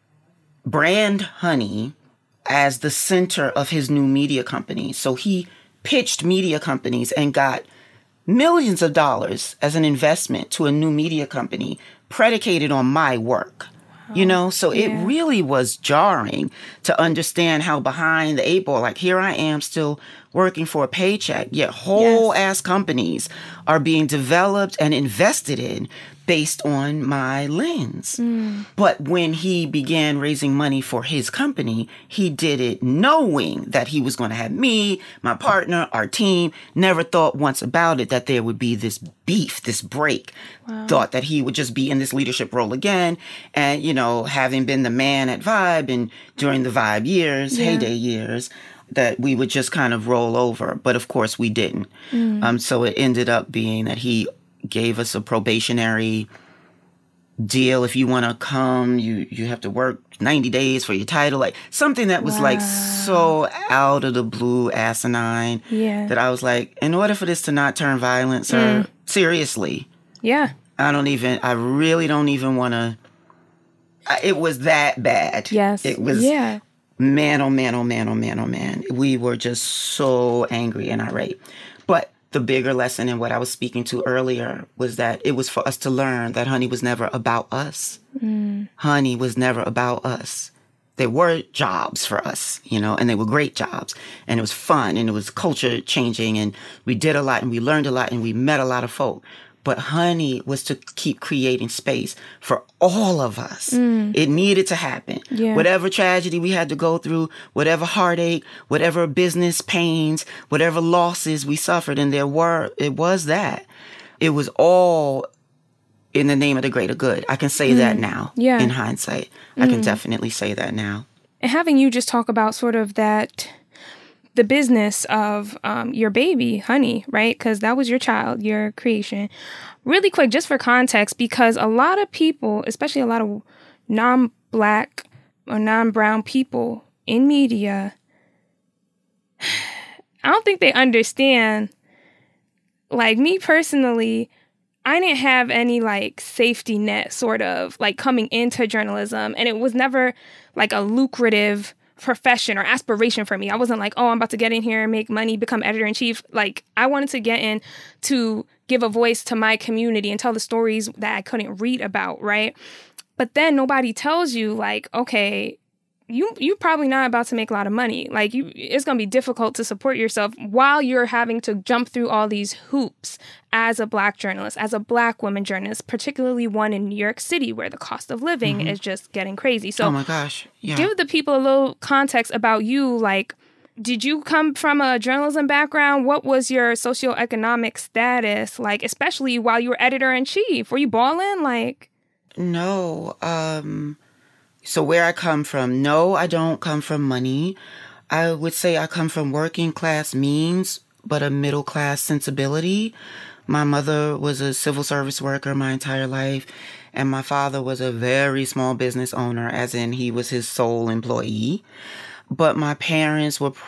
brand honey as the center of his new media company. So he pitched media companies and got millions of dollars as an investment to a new media company predicated on my work. Wow. You know, so yeah. it really was jarring to understand how behind the eight ball, like here I am still working for a paycheck, yet whole yes. ass companies are being developed and invested in based on my lens. Mm. But when he began raising money for his company, he did it knowing that he was going to have me, my partner, our team. Never thought once about it that there would be this beef, this break. Wow. Thought that he would just be in this leadership role again. And, you know, having been the man at Vibe and during the Vibe years, yeah. heyday years, that we would just kind of roll over. But of course we didn't. Mm. Um, so it ended up being that he gave us a probationary deal. If you want to come, you, you have to work ninety days for your title. Like something that was wow. like so out of the blue, asinine, yeah. that I was like, in order for this to not turn violent, sir, mm. seriously. Yeah. I don't even, I really don't even want to, it was that bad. Yes. It was, yeah. man, oh man, oh man, oh man, oh man. We were just so angry and irate. But the bigger lesson in what I was speaking to earlier was that it was for us to learn that honey was never about us. Mm. Honey was never about us. There were jobs for us, you know, and they were great jobs. And it was fun and it was culture changing and we did a lot and we learned a lot and we met a lot of folk. But honey was to keep creating space for all of us. Mm. It needed to happen. Yeah. Whatever tragedy we had to go through, whatever heartache, whatever business pains, whatever losses we suffered, and there were, it was that. It was all in the name of the greater good. I can say mm. that now. Yeah. In hindsight. Mm. I can definitely say that now. And having you just talk about sort of that the business of um, your baby, Honey, right? Because that was your child, your creation. Really quick, just for context, because a lot of people, especially a lot of non-Black or non-brown people in media, I don't think they understand. Like, me personally, I didn't have any, like, safety net, sort of, like, coming into journalism. And it was never, like, a lucrative profession or aspiration for me. I wasn't like, oh, I'm about to get in here and make money, become editor-in-chief. Like, I wanted to get in to give a voice to my community and tell the stories that I couldn't read about, right? But then nobody tells you, like, okay, you you're probably not about to make a lot of money. Like, you, it's going to be difficult to support yourself while you're having to jump through all these hoops as a Black journalist, as a Black woman journalist, particularly one in New York City where the cost of living mm-hmm. is just getting crazy. So, oh my gosh, yeah. Give the people a little context about you. Like, did you come from a journalism background? What was your socioeconomic status? Like, especially while you were editor-in-chief? Were you balling? Like, no, um... So where I come from, no, I don't come from money. I would say I come from working class means, but a middle class sensibility. My mother was a civil service worker my entire life, and my father was a very small business owner, as in he was his sole employee. But my parents were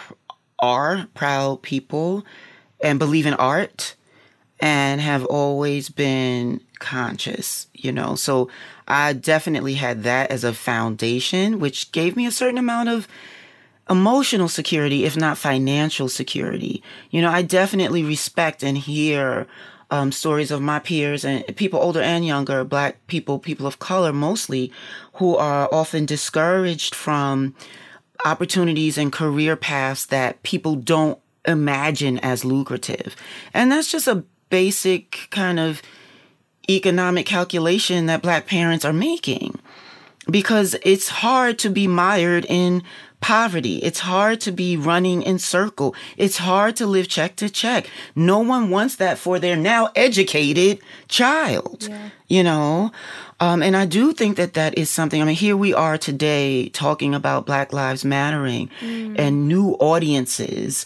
are proud people and believe in art and have always been conscious, you know. So I definitely had that as a foundation, which gave me a certain amount of emotional security, if not financial security. You know, I definitely respect and hear um, stories of my peers and people older and younger, Black people, people of color mostly, who are often discouraged from opportunities and career paths that people don't imagine as lucrative. And that's just a basic kind of economic calculation that Black parents are making, because it's hard to be mired in poverty. It's hard to be running in circle. It's hard to live check to check. No one wants that for their now educated child, yeah. you know? Um, and I do think that that is something. I mean, here we are today talking about Black Lives Mattering mm. and new audiences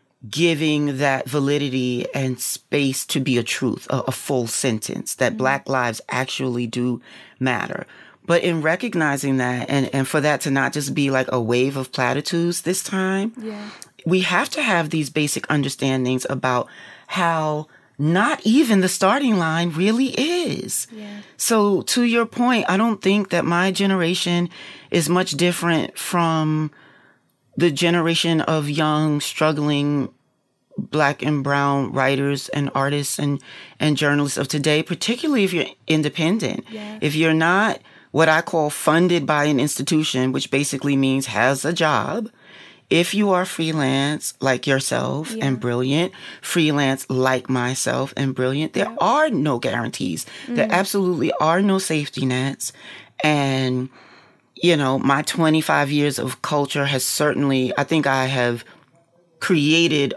giving that validity and space to be a truth, a, a full sentence, that mm-hmm. Black lives actually do matter. But in recognizing that, and, and for that to not just be like a wave of platitudes this time, yeah. we have to have these basic understandings about how not even the starting line really is. Yeah. So to your point, I don't think that my generation is much different from the generation of young, struggling Black and brown writers and artists and, and journalists of today, particularly if you're independent. Yeah. If you're not what I call funded by an institution, which basically means has a job. If you are freelance like yourself yeah. and brilliant, freelance like myself and brilliant, there yeah. are no guarantees. Mm-hmm. There absolutely are no safety nets. And you know, my twenty-five years of culture has certainly, I think I have created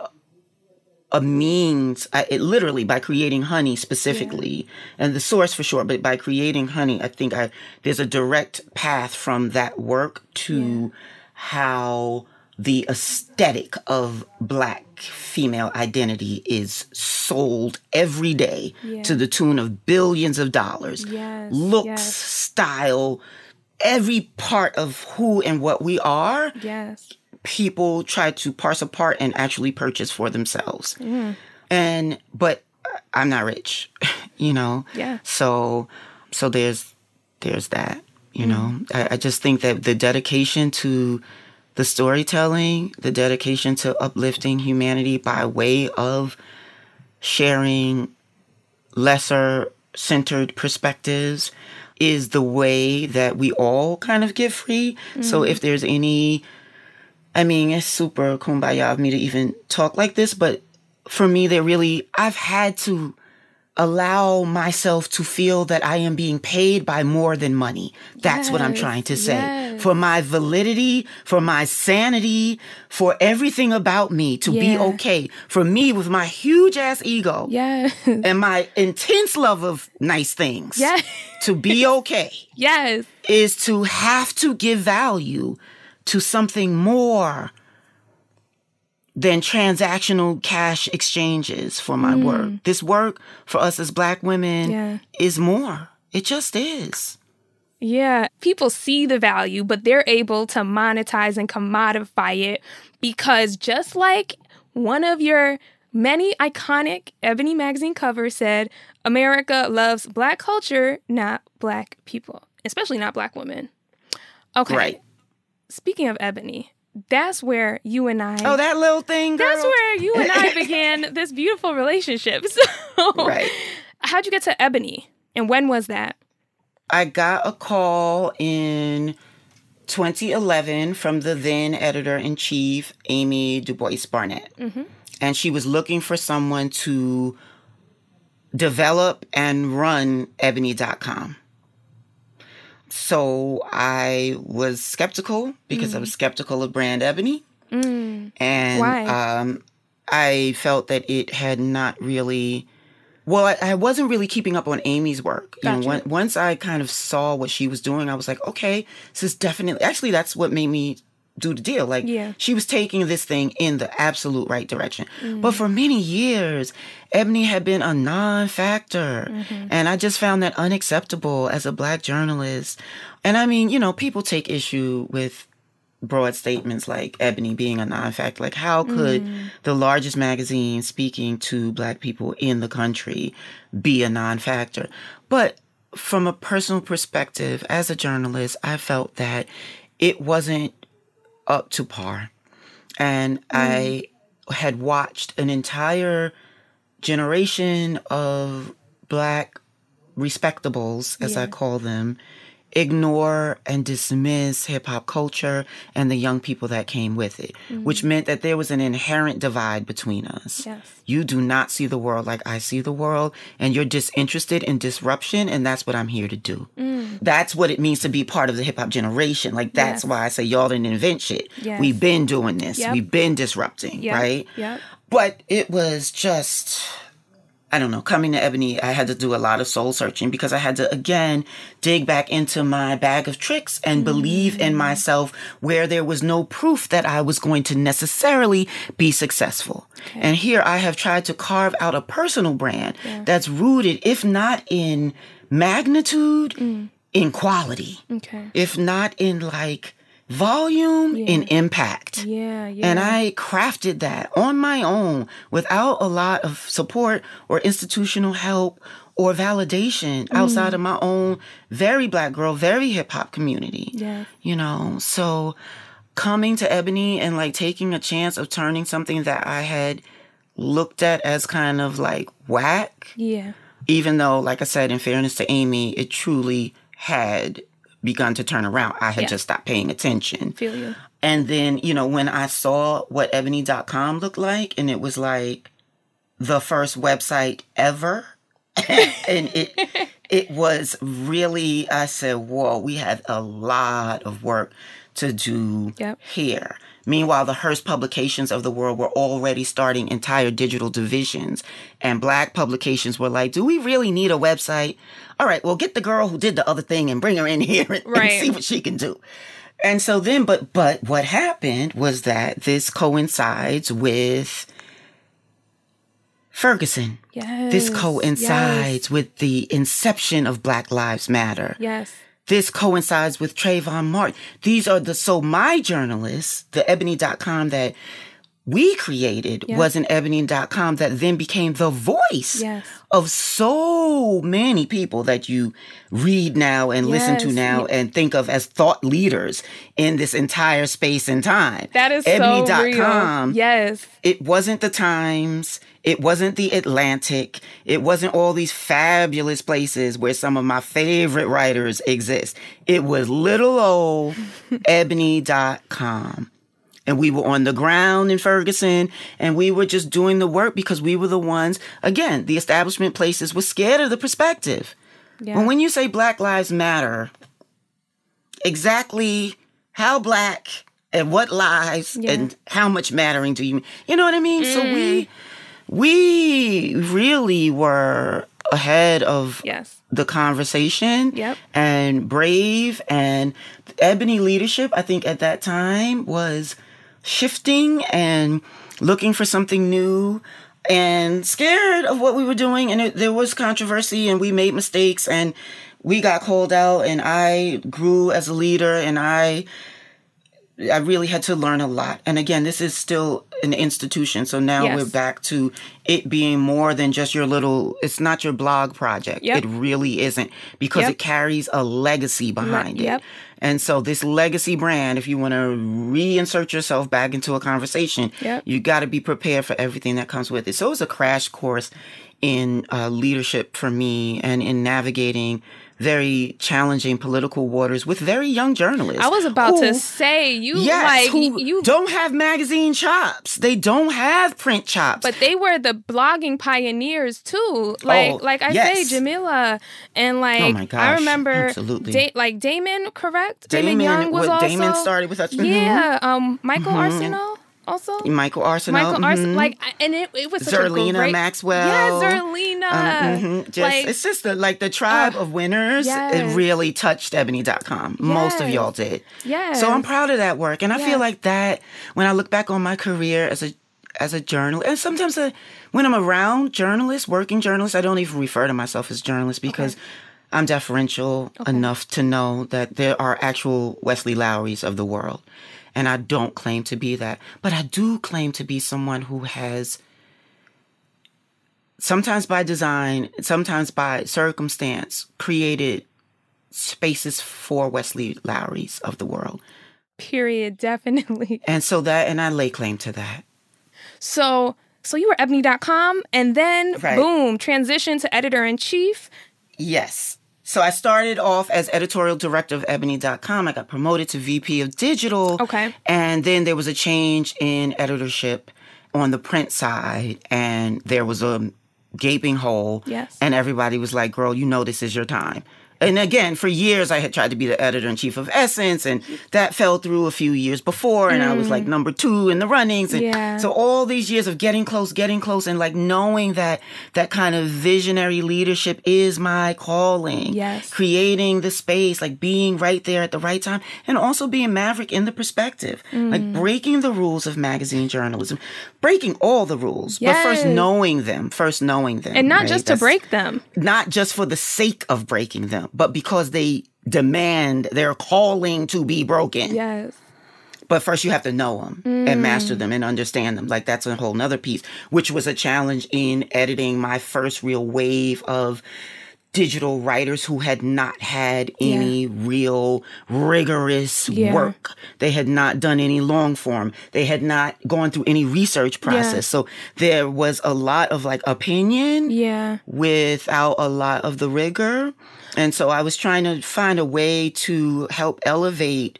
a means, I, it literally by creating Honey specifically, yeah. and the source for sure, but by creating Honey, I think I there's a direct path from that work to yeah. how the aesthetic of Black female identity is sold every day yeah. to the tune of billions of dollars. Yes, Looks, yes. style, every part of who and what we are, yes. people try to parse apart and actually purchase for themselves. Mm. And, but I'm not rich, you know? Yeah. So, so there's, there's that, you mm. know? I, I just think that the dedication to the storytelling, the dedication to uplifting humanity by way of sharing lesser centered perspectives is the way that we all kind of get free. Mm-hmm. So if there's any, I mean, it's super kumbaya of me to even talk like this, but for me, they really, I've had to allow myself to feel that I am being paid by more than money. That's yes, what I'm trying to say. Yes. For my validity, for my sanity, for everything about me to yeah. be okay. For me with my huge ass ego yes. and my intense love of nice things yes. to be okay. Yes. Is to have to give value to something more than transactional cash exchanges for my mm. work. This work for us as Black women yeah. is more. It just is. Yeah. People see the value, but they're able to monetize and commodify it because just like one of your many iconic Ebony magazine covers said, America loves Black culture, not Black people, especially not Black women. Okay. Right. Speaking of Ebony, that's where you and I... Oh, that little thing, girl. That's where you and I began this beautiful relationship. So, right. How'd you get to Ebony? And when was that? I got a call in twenty eleven from the then editor-in-chief, Amy DuBois Barnett. Mm-hmm. And she was looking for someone to develop and run ebony dot com. So I was skeptical because mm. I was skeptical of brand Ebony. Mm. And Why? Um, I felt that it had not really... Well, I, I wasn't really keeping up on Amy's work. Gotcha. You know, when, once I kind of saw what she was doing, I was like, okay, this is definitely... Actually, that's what made me do the deal. Like, yeah. she was taking this thing in the absolute right direction. Mm. But for many years, Ebony had been a non-factor. Mm-hmm. And I just found that unacceptable as a Black journalist. And I mean, you know, people take issue with broad statements like Ebony being a non-factor. Like, how could mm. the largest magazine speaking to Black people in the country be a non-factor? But from a personal perspective, as a journalist, I felt that it wasn't up to par. And mm. I had watched an entire generation of Black respectables, as yeah. I call them, ignore and dismiss hip-hop culture and the young people that came with it, mm. which meant that there was an inherent divide between us. Yes. You do not see the world like I see the world, and you're disinterested in disruption, and that's what I'm here to do. Mm. That's what it means to be part of the hip-hop generation. Like, that's yes. why I say y'all didn't invent shit. Yes. We've been doing this. Yep. We've been disrupting, yep. right? Yep. But it was just... I don't know, coming to Ebony, I had to do a lot of soul searching because I had to, again, dig back into my bag of tricks and mm. believe in myself where there was no proof that I was going to necessarily be successful. Okay. And here I have tried to carve out a personal brand yeah. that's rooted, if not in magnitude, mm. in quality. Okay. If not in like volume, yeah. in impact. Yeah, yeah. And I crafted that on my own without a lot of support or institutional help or validation mm. outside of my own very Black girl, very hip hop community. Yeah. You know, so coming to Ebony and like taking a chance of turning something that I had looked at as kind of like whack. Yeah. Even though, like I said, in fairness to Amy, it truly had begun to turn around. I had yeah. just stopped paying attention. Feel you. And then, you know, when I saw what ebony dot com looked like, and it was like the first website ever, and it it was really, I said, whoa, we had a lot of work to do yep. here. Meanwhile, the Hearst publications of the world were already starting entire digital divisions. And Black publications were like, do we really need a website? All right, well, get the girl who did the other thing and bring her in here and, right. and see what she can do. And so then, but but what happened was that this coincides with Ferguson. Yes. This coincides yes. with the inception of Black Lives Matter. Yes. This coincides with Trayvon Martin. These are the, so my journalists, the ebony dot com that we created yeah. was an ebony dot com that then became the voice yes. of so many people that you read now and yes. listen to now yeah. and think of as thought leaders in this entire space and time. That is ebony so dot com, real. Yes. It wasn't the Times. It wasn't the Atlantic. It wasn't all these fabulous places where some of my favorite writers exist. It was little old ebony dot com. And we were on the ground in Ferguson, and we were just doing the work because we were the ones, again, the establishment places were scared of the perspective. Yeah. When when you say Black Lives Matter, exactly how Black and what lives yeah. and how much mattering do you, you know what I mean? Mm. So we... We really were ahead of yes. the conversation yep. and brave, and Ebony leadership, I think at that time was shifting, and looking for something new and scared of what we were doing. And it, there was controversy and we made mistakes and we got called out and I grew as a leader and I I really had to learn a lot. And again, this is still an institution. So now Yes. we're back to it being more than just your little, it's not your blog project. Yep. It really isn't, because Yep. it carries a legacy behind Le- it. yep. And so this legacy brand, if you want to reinsert yourself back into a conversation, Yep. you got to be prepared for everything that comes with it. So it was a crash course in uh, leadership for me and in navigating very challenging political waters with very young journalists. I was about who- to say you Yes, like who you, don't have magazine chops. They don't have print chops. but they were the blogging pioneers too. Like Oh, like I yes. say, Jamila and like Oh my I gosh, remember absolutely. Da- like Damon, correct? Damon, Young was what, also Damon started with us. Mhm. Yeah, um, Michael Arsenal also. Michael Arsenal. Michael Arsenal, mhm. like, I- and it, it was such a Zerlina great, Maxwell. Yeah, Zerlina. Um, mhm. Just, like, it's just the, like the tribe uh, of winners. yes. It really touched ebony dot com. Most of Yes. y'all did. Yes. So I'm proud of that work. And I Yes. feel like that when I look back on my career as a as a journalist, and sometimes I, when I'm around journalists, working journalists, I don't even refer to myself as journalist because Okay. I'm deferential enough to know that there are actual Wesley Lowrys of the world. And I don't claim to be that. But I do claim to be someone who has, sometimes by design, sometimes by circumstance, created spaces for Wesley Lowrys of the world. period, definitely. And so that, and I lay claim to that. So so you were ebony dot com and then Right. boom, transition to editor in chief. Yes. So I started off as editorial director of ebony dot com. I got promoted to V P of digital. Okay. And then there was a change in editorship on the print side, and there was a gaping hole. Yes. And everybody was like, girl, you know this is your time. And again, for years, I had tried to be the editor-in-chief of Essence, and that fell through a few years before, and I was like number two in the runnings. And Yeah. so all these years of getting close, getting close, and like knowing that that kind of visionary leadership is my calling. Yes. Creating the space, like being right there at the right time, and also being maverick in the perspective. Mm. Like breaking the rules of magazine journalism, breaking all the rules, but first Yes. knowing them, first knowing them. And not right? just to That's- break them. Not just for the sake of breaking them, but because they demand, they're calling to be broken. Yes. But first you have to know them and master them and understand them. Like that's a whole nother piece, which was a challenge in editing my first real wave of digital writers who had not had any real rigorous Yeah. work. They had not done any long form. They had not gone through any research process. Yeah. So there was a lot of like opinion Yeah. without a lot of the rigor. And so I was trying to find a way to help elevate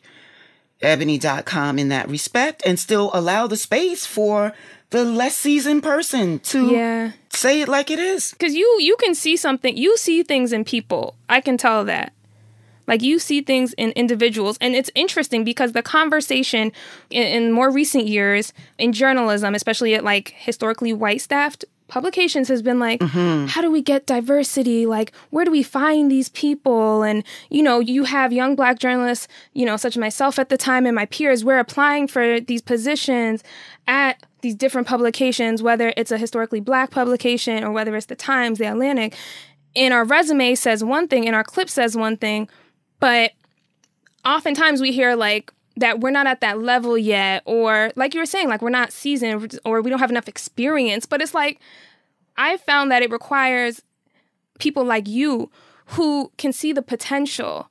ebony dot com in that respect and still allow the space for the less seasoned person to Yeah. say it like it is. Because you you can see something, you see things in people. I can tell that. Like you see things in individuals. And it's interesting because the conversation in, in more recent years in journalism, especially at like historically white staffed publications, has been like, how do we get diversity? Like, where do we find these people? And, you know, you have young Black journalists, you know, such as myself at the time and my peers, we're applying for these positions at these different publications, whether it's a historically Black publication or whether it's the Times, the Atlantic. And our resume says one thing and our clip says one thing, but oftentimes we hear like that we're not at that level yet, or like you were saying, like we're not seasoned or we don't have enough experience. But it's like, I found that it requires people like you who can see the potential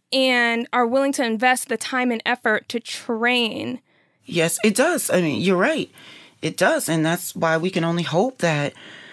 and are willing to invest the time and effort to train. Yes, it does. I mean, you're right. It does. And that's why we can only hope that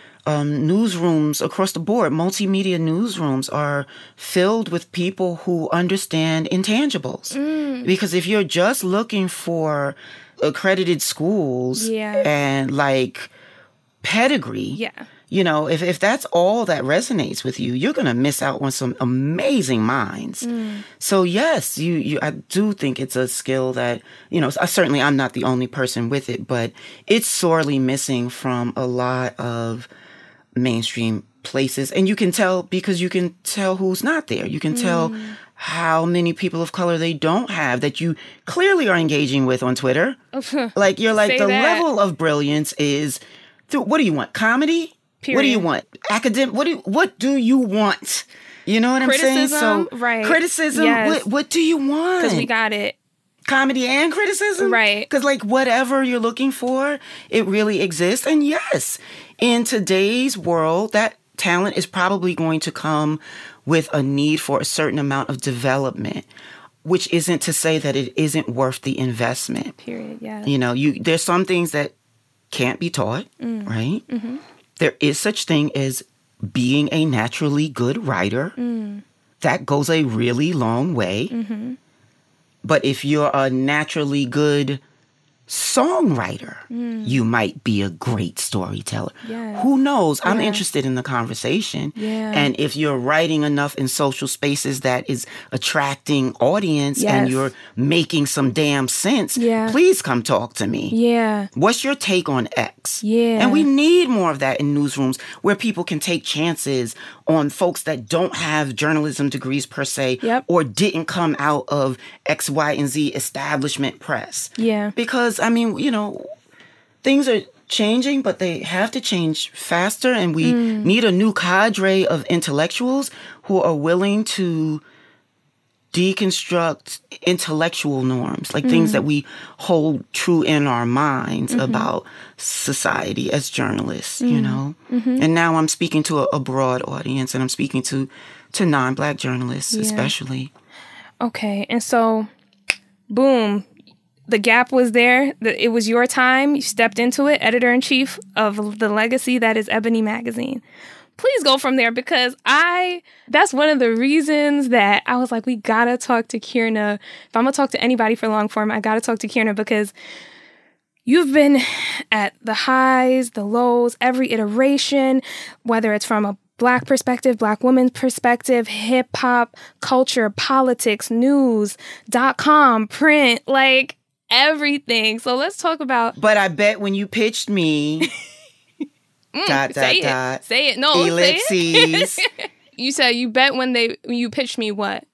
um, newsrooms across the board, multimedia newsrooms, are filled with people who understand intangibles. Mm. Because if you're just looking for accredited schools Yeah. and like pedigree, Yeah. you know, if, if that's all that resonates with you, you're going to miss out on some amazing minds. Mm. So yes, you, you, I do think it's a skill that, you know, I, certainly I'm not the only person with it, but it's sorely missing from a lot of mainstream places, and you can tell because you can tell who's not there. You can tell mm. how many people of color they don't have that you clearly are engaging with on Twitter. Like, you're like, the that. level of brilliance is through, what do you want? Comedy? Period. What do you want? Academic? What do you, what do you want? You know what criticism, I'm saying? So right. criticism, yes. what, what do you want? Because we got it. Comedy and criticism? Right. Because, like, whatever you're looking for, it really exists. And yes, in today's world, that talent is probably going to come with a need for a certain amount of development, which isn't to say that it isn't worth the investment. Period, yeah. You know, you there's some things that can't be taught, mm. right? Mm-hmm. There is such thing as being a naturally good writer. Mm. That goes a really long way. Mm-hmm. But if you're a naturally good songwriter, mm. you might be a great storyteller. Yeah. Who knows? Yeah. I'm interested in the conversation. Yeah. And if you're writing enough in social spaces that is attracting audience yes. and you're making some damn sense, yeah. please come talk to me. Yeah. What's your take on X? Yeah. And we need more of that in newsrooms where people can take chances on folks that don't have journalism degrees per se, yep. or didn't come out of X, Y, and Z establishment press. Yeah. Because, I mean, you know, things are changing, but they have to change faster. And we mm. need a new cadre of intellectuals who are willing to deconstruct intellectual norms, like mm. things that we hold true in our minds mm-hmm. about society as journalists, mm. you know? Mm-hmm. And now I'm speaking to a, a broad audience, and I'm speaking to, to non-Black journalists, yeah. especially. Okay. And so, boom. The gap was there. It was your time. You stepped into it. Editor-in-chief of the legacy that is Ebony Magazine. Please go from there, because I, that's one of the reasons that I was like, we gotta talk to Kierna. If I'm gonna talk to anybody for long form, I gotta talk to Kierna, because you've been at the highs, the lows, every iteration, whether it's from a Black perspective, Black woman's perspective, hip hop, culture, politics, news, dot com, print, like everything. So let's talk about. But I bet when you pitched me. Mm, dot, say dot, it. dot. Say it. No, ellipses. Say it. You said you bet when they when you pitched me what?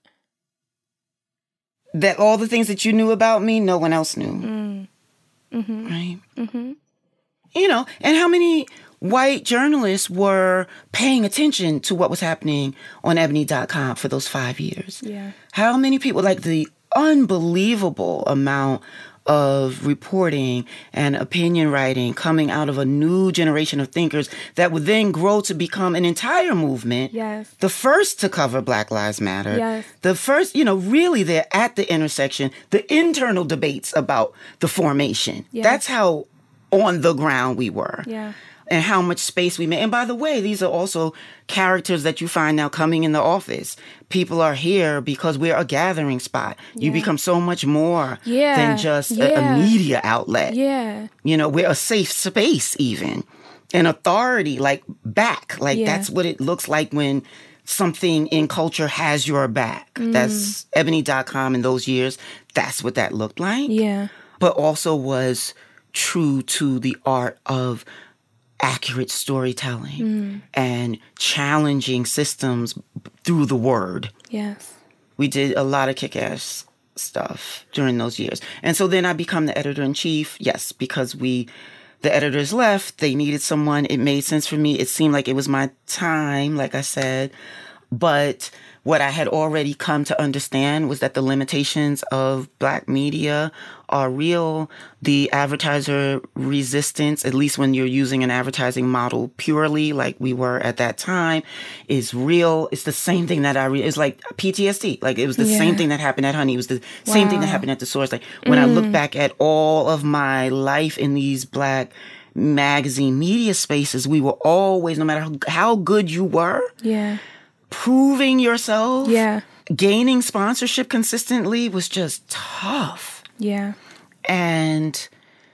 That all the things that you knew about me, no one else knew. Mm. Mm-hmm. Right? Mm-hmm. You know, and how many white journalists were paying attention to what was happening on ebony dot com for those five years? Yeah. How many people, like the unbelievable amount of reporting and opinion writing coming out of a new generation of thinkers that would then grow to become an entire movement. Yes. The first to cover Black Lives Matter. Yes. The first, you know, really they're at the intersection, the internal debates about the formation. Yes. That's how on the ground we were. Yeah. And how much space we made. And by the way, these are also characters that you find now coming in the office. People are here because we're a gathering spot. Yeah. You become so much more yeah. than just yeah. a, a media outlet. Yeah. You know, we're a safe space even. An authority, like back. Like yeah. that's what it looks like when something in culture has your back. Mm. That's ebony dot com in those years. That's what that looked like. Yeah. But also was true to the art of accurate storytelling mm. and challenging systems through the word. Yes. We did a lot of kick-ass stuff during those years. And so then I become the editor-in-chief. Yes, because we, the editors left, they needed someone. It made sense for me. It seemed like it was my time, like I said. But what I had already come to understand was that the limitations of Black media are real. The advertiser resistance, at least when you're using an advertising model purely like we were at that time, is real. It's the same thing that I, re- it's like P T S D. Like it was the yeah. same thing that happened at Honey. It was the wow. same thing that happened at The Source. Like when mm. I look back at all of my life in these Black magazine media spaces, we were always, no matter how, how good you were, yeah. proving yourself, yeah. gaining sponsorship consistently was just tough. Yeah. And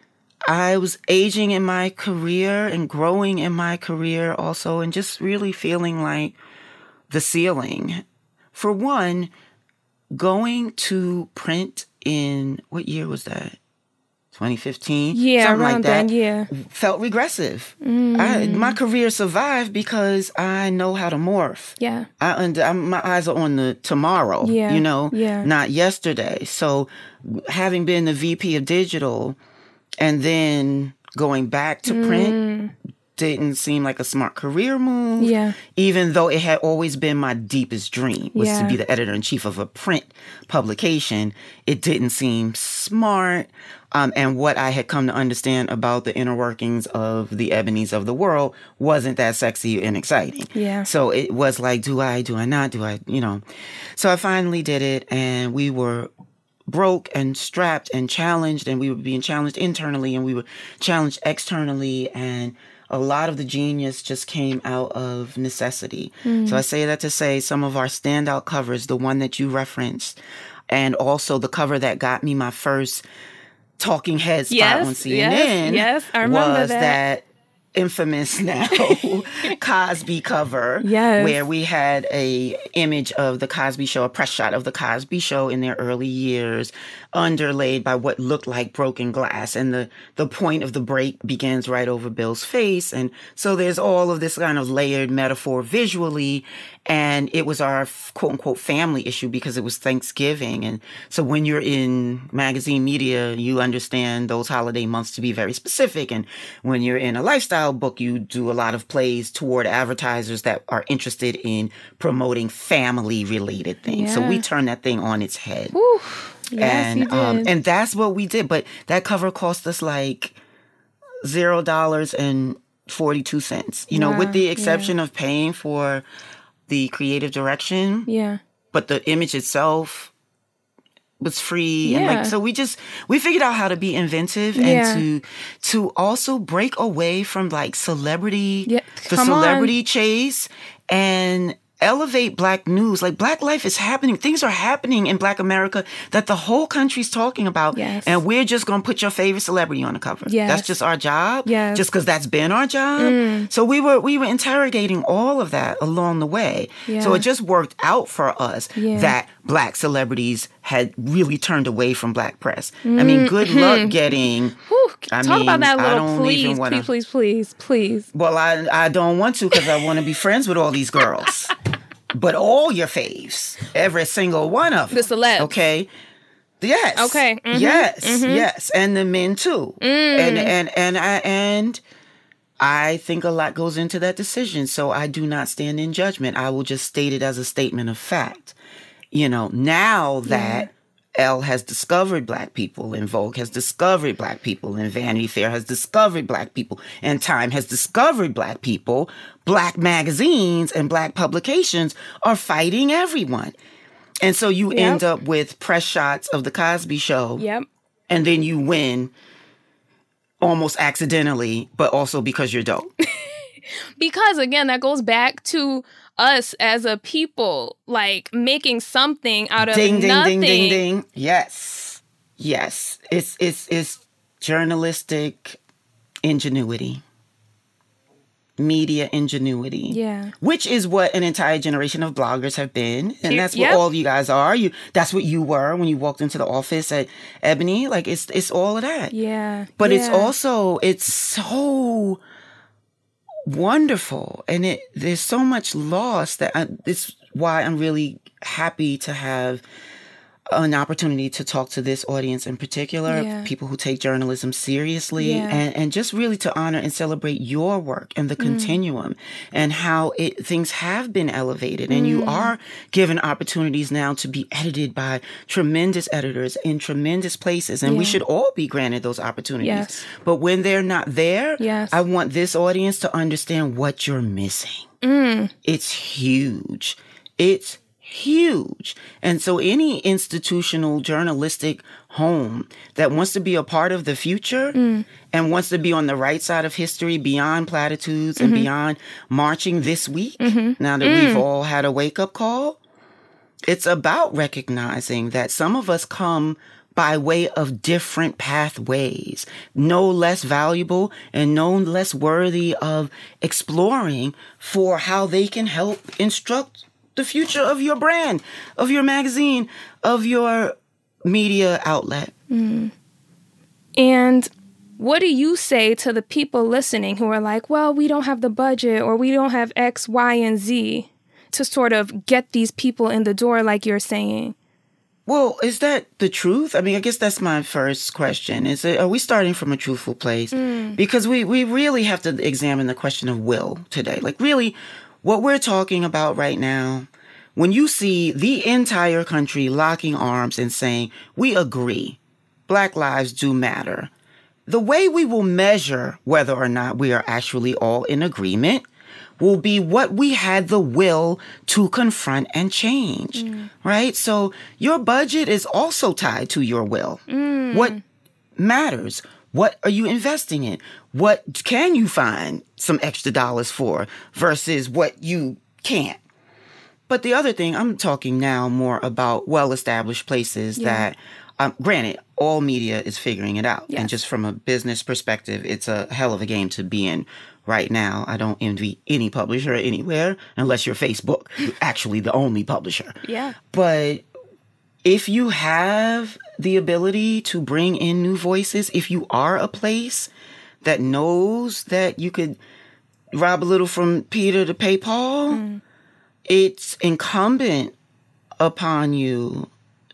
I was aging in my career and growing in my career also, and just really feeling like the ceiling. For one, going to print in, what year was that? twenty fifteen, Yeah, something around like that, then, yeah. felt regressive. Mm. I, my career survived because I know how to morph. Yeah. I, and I'm, my eyes are on the tomorrow, Yeah, you know, yeah. not yesterday. So having been the V P of digital and then going back to print Mm. didn't seem like a smart career move. Yeah. Even though it had always been my deepest dream was Yeah. to be the editor-in-chief of a print publication, it didn't seem smart. Um, and what I had come to understand about the inner workings of the Ebonies of the world wasn't that sexy and exciting. Yeah. So it was like, do I, do I not, do I, you know. So I finally did it, and we were broke and strapped and challenged, and we were being challenged internally, and we were challenged externally, and a lot of the genius just came out of necessity. Mm. So I say that to say some of our standout covers, the one that you referenced, and also the cover that got me my first talking head spot Yes, on C N N yes, yes, I remember was that. that infamous now Cosby cover, Yes. where we had a image of the Cosby Show, a press shot of the Cosby Show in their early years, underlaid by what looked like broken glass, and the the point of the break begins right over Bill's face, and so there's all of this kind of layered metaphor visually, and it was our quote unquote family issue because it was Thanksgiving, and so when you're in magazine media, you understand those holiday months to be very specific, and when you're in a lifestyle book, you do a lot of plays toward advertisers that are interested in promoting family related things. So we Yeah. turned that thing on its head. Whew. Yes, and you did. um and that's what we did. But that cover cost us like zero dollars and forty two cents. You know, Wow, with the yeah. exception of paying for the creative direction, yeah. but the image itself was free. And Yeah. like, so we just, we figured out how to be inventive Yeah. and to, to also break away from like celebrity, Yeah, the come on. celebrity chase, and elevate Black news. Like, Black life is happening. Things are happening in Black America that the whole country's talking about. Yes. And we're just going to put your favorite celebrity on the cover. Yes. That's just our job. Yes. Just because that's been our job. Mm. So we were, we were interrogating all of that along the way. Yeah. So it just worked out for us Yeah. that Black celebrities had really turned away from Black press. I mean, good luck getting. Whew. I Talk about mean, that I little, don't please, even wanna- please, please, please, please. Well, I I don't want to because I want to be friends with all these girls. But all your faves, every single one of them. The celebs. Okay. Yes. Okay. Mhm. Yes. Mhm. Yes. And the men too. Mm. And and and I and I think a lot goes into that decision. So I do not stand in judgment. I will just state it as a statement of fact. You know, now that Elle has discovered Black people, and Vogue has discovered Black people, and Vanity Fair has discovered Black people, and Time has discovered Black people, Black magazines and Black publications are fighting everyone. And so you Yep. end up with press shots of the Cosby Show, Yep. and then you win almost accidentally, but also because you're dope. Because again, that goes back to us as a people, like making something out of Ding, ding, nothing. ding, ding, ding. Yes. Yes. It's it's it's journalistic ingenuity. Media ingenuity. Yeah. Which is what an entire generation of bloggers have been. And Here- that's what yep. all of you guys are. You that's what you were when you walked into the office at Ebony. Like it's it's all of that. Yeah. But it's yeah. also it's so wonderful, and it there's so much loss that I, it's why I'm really happy to have an opportunity to talk to this audience in particular, Yeah. people who take journalism seriously, Yeah. and, and just really to honor and celebrate your work and the Mm. continuum and how it things have been elevated, and Mm. you are given opportunities now to be edited by tremendous editors in tremendous places, and we Yeah. should all be granted those opportunities. Yes. But when they're not there, Yes. I want this audience to understand what you're missing. Mm. It's huge. It's huge. And so any institutional journalistic home that wants to be a part of the future Mm. and wants to be on the right side of history beyond platitudes Mm-hmm. and beyond marching this week, Mhm. now that Mm. we've all had a wake-up call, it's about recognizing that some of us come by way of different pathways, no less valuable and no less worthy of exploring for how they can help instruct the future of your brand, of your magazine, of your media outlet. Mm. And what do you say to the people listening who are like, well, we don't have the budget or we don't have X, Y, and Z to sort of get these people in the door like you're saying? Well, is that the truth? I mean, I guess that's my first question. Is it, are we starting from a truthful place? Mm. Because we, we really have to examine the question of will today. Like, really, what we're talking about right now, when you see the entire country locking arms and saying, we agree, Black lives do matter, the way we will measure whether or not we are actually all in agreement will be what we had the will to confront and change, mm. right? So your budget is also tied to your will. Mm. What matters? What are you investing in? What can you find some extra dollars for versus what you can't? But the other thing, I'm talking now more about well-established places yeah. that, um, granted, all media is figuring it out. Yes. And just from a business perspective, it's a hell of a game to be in. Right now, I don't envy any publisher anywhere unless you're Facebook, you're actually the only publisher. Yeah. But if you have the ability to bring in new voices, if you are a place that knows that you could rob a little from Peter to pay Paul, mm. it's incumbent upon you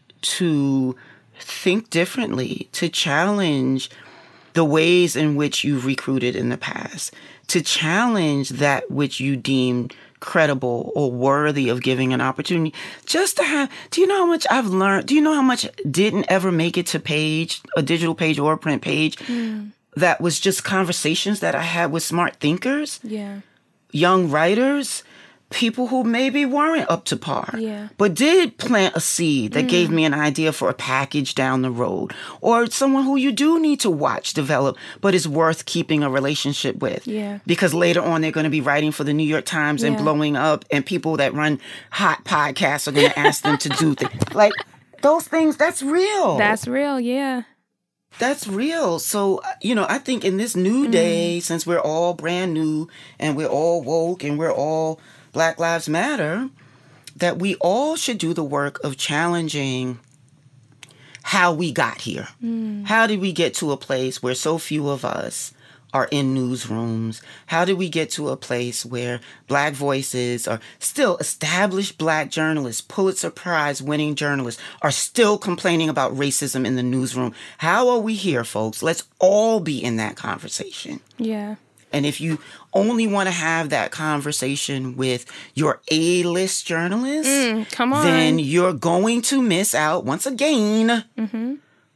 to think differently, to challenge the ways in which you've recruited in the past, to challenge that which you deemed credible or worthy of giving an opportunity. Just to have, do you know how much I've learned? Do you know how much didn't ever make it to page, a digital page or a print page? Mm. That was just conversations that I had with smart thinkers, yeah, young writers, people who maybe weren't up to par, yeah. but did plant a seed that mm. gave me an idea for a package down the road, or someone who you do need to watch develop, but is worth keeping a relationship with. Yeah. Because later on, they're going to be writing for the New York Times and yeah. blowing up, and people that run hot podcasts are going to ask them to do things. Like, those things, that's real. That's real, yeah. That's real. So, you know, I think in this new day, mm. since we're all brand new and we're all woke and we're all Black Lives Matter, that we all should do the work of challenging how we got here. Mm. How did we get to a place where so few of us are in newsrooms? How did we get to a place where Black voices are still established Black journalists, Pulitzer Prize winning journalists are still complaining about racism in the newsroom? How are we here, folks? Let's all be in that conversation. Yeah. And if you only want to have that conversation with your A-list journalists, mm, come on. then you're going to miss out once again mm-hmm.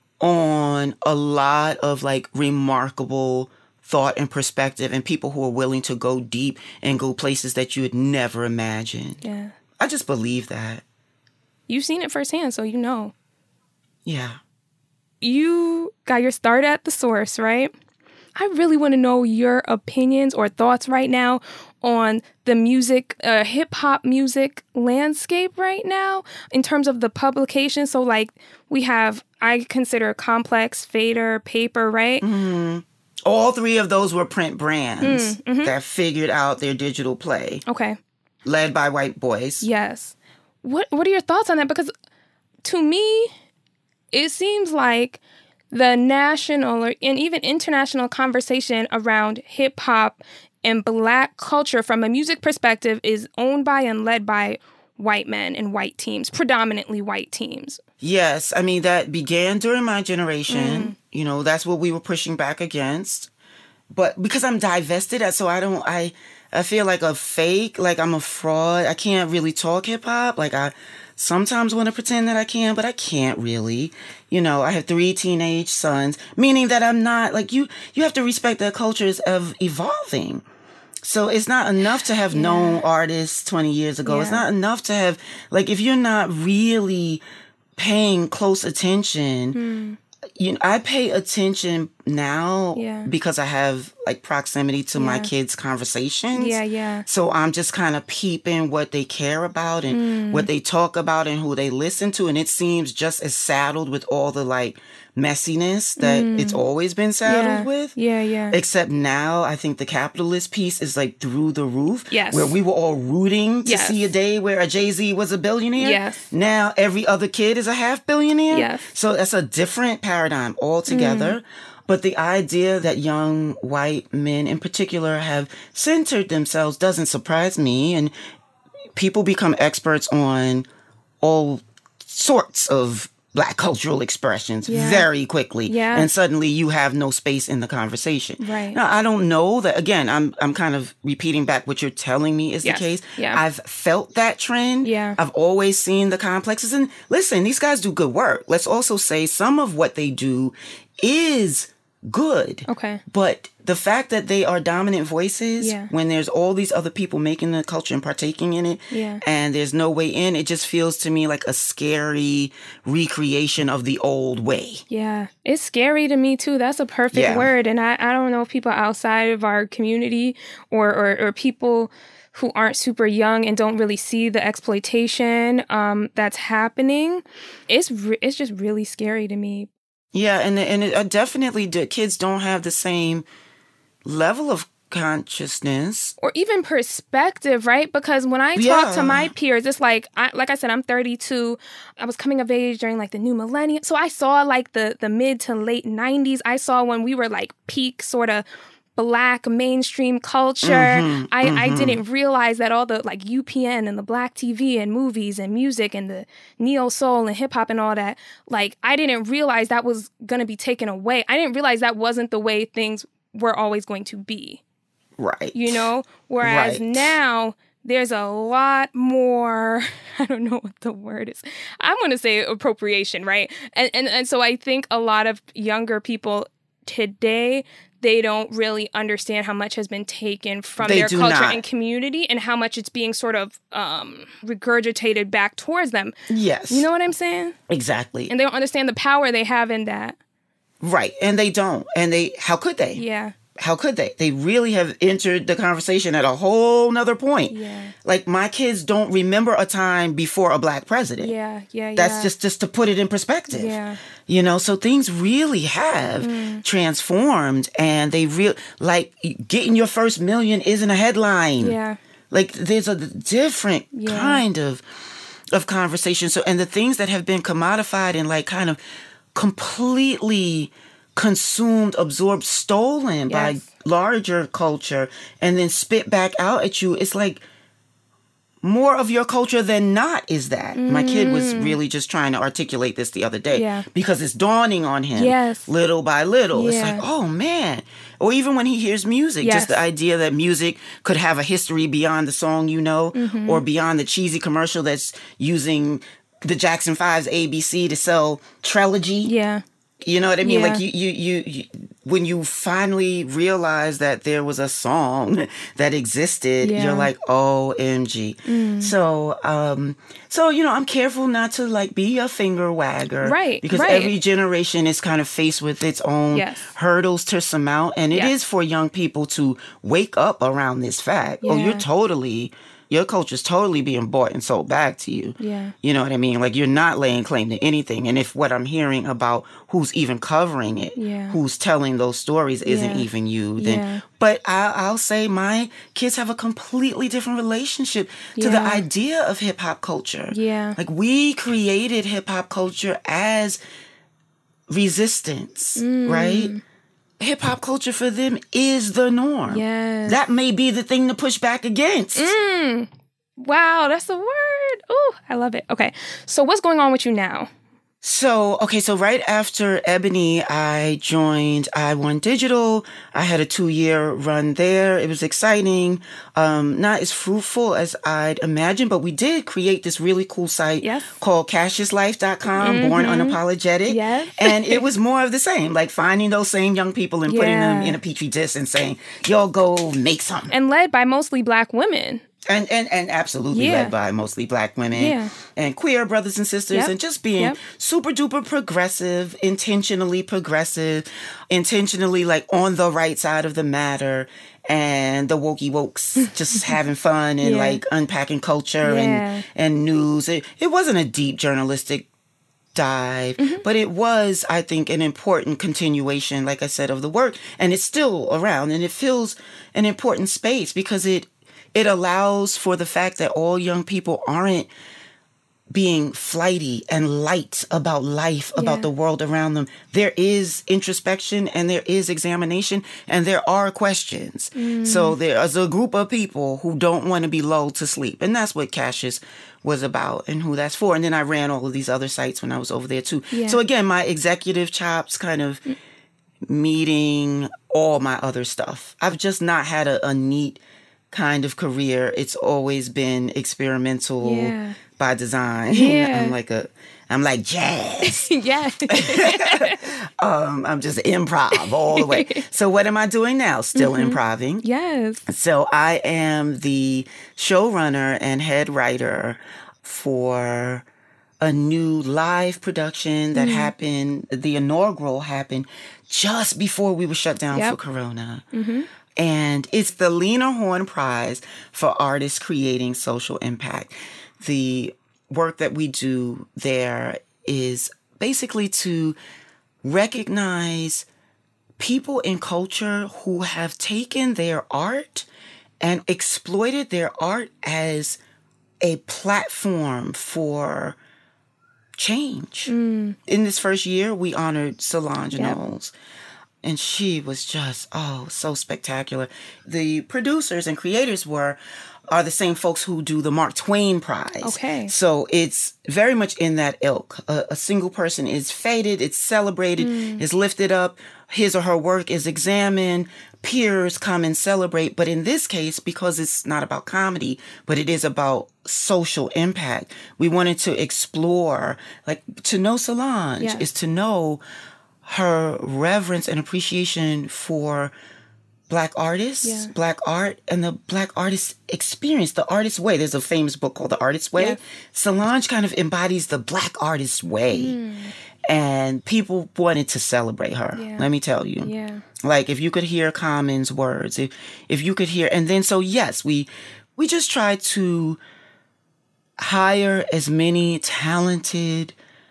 on a lot of like remarkable thought and perspective and people who are willing to go deep and go places that you had never imagined. Yeah. I just believe that. You've seen it firsthand, so you know. Yeah. You got your start at The Source, right? I really want to know your opinions or thoughts right now on the music, uh, hip-hop music landscape right now in terms of the publication. So, like, we have, I consider Complex, Fader, Paper, right? Mm-hmm. All three of those were print brands mm, mm-hmm. that figured out their digital play. Okay. Led by white boys. Yes. What What are your thoughts on that? Because to me, it seems like the national or, and even international conversation around hip hop and Black culture from a music perspective is owned by and led by white men and white teams, predominantly white teams. Yes. I mean, that began during my generation. Mm. You know, that's what we were pushing back against. But because I'm divested, so I don't, I, I feel like a fake, like I'm a fraud. I can't really talk hip hop. Like I sometimes want to pretend that I can, but I can't really. You know, I have three teenage sons, meaning that I'm not like you, you have to respect that culture is of evolving. So it's not enough to have yeah. known artists twenty years ago. Yeah. It's not enough to have, like, if you're not really paying close attention, hmm. you know, I pay attention now yeah. because I have like proximity to yeah. my kids' conversations. Yeah, yeah. So I'm just kind of peeping what they care about and mm. what they talk about and who they listen to. And it seems just as saddled with all the like messiness that mm. it's always been saddled yeah. with. Yeah, yeah. Except now I think the capitalist piece is like through the roof. Yes. Where we were all rooting to yes. see a day where a Jay-Z was a billionaire. Yes. Now every other kid is a half billionaire. Yes. So that's a different paradigm altogether. But the idea that young white men in particular have centered themselves doesn't surprise me. And people become experts on all sorts of Black cultural expressions Yeah. very quickly. Yeah. And suddenly you have no space in the conversation. Right. Now, I don't know that, again, I'm I'm kind of repeating back what you're telling me is Yes. the case. Yeah. I've felt that trend. Yeah. I've always seen the complexes. And listen, these guys do good work. Let's also say some of what they do is good. Okay. But the fact that they are dominant voices Yeah. when there's all these other people making the culture and partaking in it, Yeah. and there's no way in, it just feels to me like a scary recreation of the old way. Yeah, it's scary to me too. That's a perfect Yeah. word. And I, I don't know if people outside of our community or, or, or people who aren't super young and don't really see the exploitation um, that's happening. It's re- it's just really scary to me. Yeah, and and it, uh, definitely the kids don't have the same level of consciousness. Or even perspective, right? Because when I talk Yeah. to my peers, it's like, I, like I said, I'm thirty-two. I was coming of age during like the new millennium. So I saw like the, the mid to late nineties. I saw when we were like peak sort of Black mainstream culture. Mm-hmm, I, mm-hmm. I didn't realize that all the like U P N and the Black T V and movies and music and the neo soul and hip hop and all that, like I didn't realize that was going to be taken away. I didn't realize that wasn't the way things were always going to be. Right. You know? Whereas Right. now there's a lot more, I don't know what the word is. I'm going to say appropriation, right? And, and and so I think a lot of younger people today, they don't really understand how much has been taken from They their do culture not. and community and how much it's being sort of um, regurgitated back towards them. Yes. You know what I'm saying? Exactly. And they don't understand the power they have in that. Right. And they don't. And they, how could they? Yeah. How could they? They really have entered the conversation at a whole nother point. Yeah. Like my kids don't remember a time before a Black president. Yeah. Yeah. Yeah. That's just just to put it in perspective. Yeah. You know, so things really have Mm. transformed, and they real like getting your first million isn't a headline. Yeah. Like there's a different Yeah. kind of of conversation. So and the things that have been commodified and like kind of completely consumed, absorbed, stolen by Yes. larger culture and then spit back out at you, it's like more of your culture than not is that. My kid was really just trying to articulate this the other day Mm. Yeah. because it's dawning on him Yes. little by little. It's Yeah. like, oh man. Or even when he hears music, Yes. just the idea that music could have a history beyond the song you know Mm-hmm. or beyond the cheesy commercial that's using the Jackson five's A B C to sell Trilogy. Yeah. You know what I mean? Yeah. Like you, you, you, you, when you finally realize that there was a song that existed, Yeah. you're like, O M G. So, um, so, you know, I'm careful not to like be a finger wagger. Right, Because right. every generation is kind of faced with its own Yes. hurdles to surmount. And it Yes. is for young people to wake up around this fact. Oh, Yeah. you're totally, your culture's totally being bought and sold back to you. Yeah. You know what I mean? Like you're not laying claim to anything. And if what I'm hearing about who's even covering it, Yeah. who's telling those stories isn't Yeah. even you, then, Yeah. but I, I'll say my kids have a completely different relationship to the Yeah. idea of hip hop culture. Yeah. Like we created hip hop culture as resistance, Mm. right? Hip hop culture for them is the norm. Yes. That may be the thing to push back against. Mm. Wow, that's the word. Ooh, I love it. Okay, so what's going on with you now? So, okay, so right after Ebony, I joined I One Digital. I had a two-year run there. It was exciting. Um, not as fruitful as I'd imagined, but we did create this really cool site Yes. called cassius life dot com, born unapologetic. Yes. And it was more of the same, like finding those same young people and putting them Yeah. in a petri dish and saying, y'all go make something. And led by mostly Black women. And, and and absolutely Yeah. led by mostly Black women Yeah. and queer brothers and sisters, Yep. and just being Yep. super duper progressive, intentionally progressive, intentionally like on the right side of the matter, and the wokey wokes just having fun and Yeah. like unpacking culture Yeah. and and news. It, it wasn't a deep journalistic dive, Mm-hmm. but it was, I think, an important continuation, like I said, of the work, and it's still around, and it fills an important space because it it allows for the fact that all young people aren't being flighty and light about life, about Yeah. the world around them. There is introspection and there is examination and there are questions. Mm. So there's a group of people who don't want to be lulled to sleep. And that's what Cassius was about and who that's for. And then I ran all of these other sites when I was over there too. Yeah. So again, my executive chops kind of meeting all my other stuff. I've just not had a, a neat kind of career. It's always been experimental Yeah. by design. Yeah. I'm like a, I'm like jazz. Yeah. um, I'm just improv all the way. So what am I doing now? Still Mm-hmm. improving. Yes. So I am the showrunner and head writer for a new live production that Mm. happened. The inaugural happened just before we were shut down Yep. for Corona. Mm-hmm. And it's the Lena Horne Prize for Artists Creating Social Impact. The work that we do there is basically to recognize people in culture who have taken their art and exploited their art as a platform for change. Mm. In this first year, we honored Solange Yep. Knowles. And she was just, oh, so spectacular. The producers and creators were are the same folks who do the Mark Twain Prize. Okay. So it's very much in that ilk. A, a single person is feted, it's celebrated, Mm. is lifted up, his or her work is examined, peers come and celebrate. But in this case, because it's not about comedy, but it is about social impact, we wanted to explore, like, to know Solange Yeah. is to know her reverence and appreciation for Black artists, Yeah. Black art, and the Black artist experience, the artist's way. There's a famous book called The Artist's Way. Yeah. Solange kind of embodies the Black artist's way. Mm. And people wanted to celebrate her. Yeah. Let me tell you. Yeah. Like, if you could hear Common's words, if if you could hear, and then so yes, we we just try to hire as many talented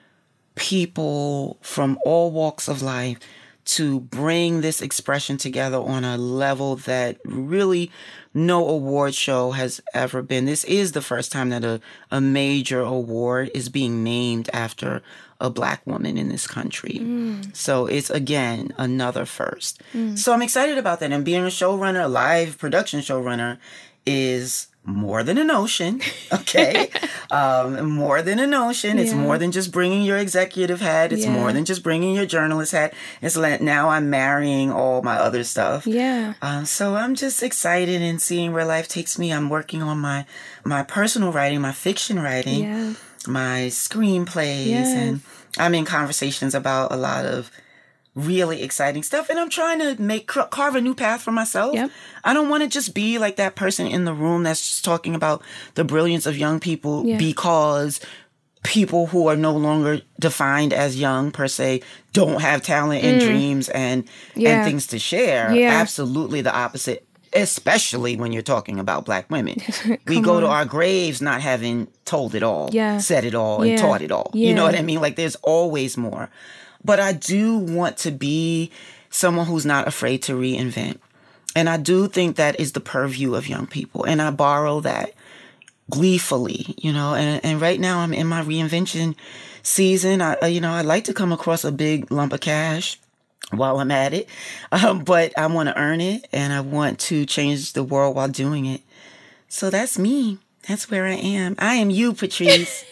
people from all walks of life to bring this expression together on a level that really no award show has ever been. This is the first time that a, a major award is being named after a Black woman in this country. Mm. So it's, again, another first. Mm. So I'm excited about that. And being a showrunner, a live production showrunner, is more than a notion, okay? um, more than a notion. It's Yeah. more than just bringing your executive hat. It's Yeah. more than just bringing your journalist hat. It's like now I'm marrying all my other stuff. Yeah. Uh, so I'm just excited and seeing where life takes me. I'm working on my my personal writing, my fiction writing, Yeah. my screenplays, Yes. and I'm in conversations about a lot of really exciting stuff, and I'm trying to make carve a new path for myself. Yep. I don't want to just be like that person in the room that's just talking about the brilliance of young people Yeah. because people who are no longer defined as young per se don't have talent and dreams and Yeah. and things to share. Yeah. Absolutely the opposite, especially when you're talking about Black women. We go to our graves not having told it all, Yeah. said it all, Yeah. and taught it all. You know Yeah. what I mean? Like, there's always more. But I do want to be someone who's not afraid to reinvent. And I do think that is the purview of young people. And I borrow that gleefully, you know. And, and right now I'm in my reinvention season. I, you know, I'd like to come across a big lump of cash while I'm at it. Um, but I want to earn it, and I want to change the world while doing it. So that's me. That's where I am. I am you, Patrice.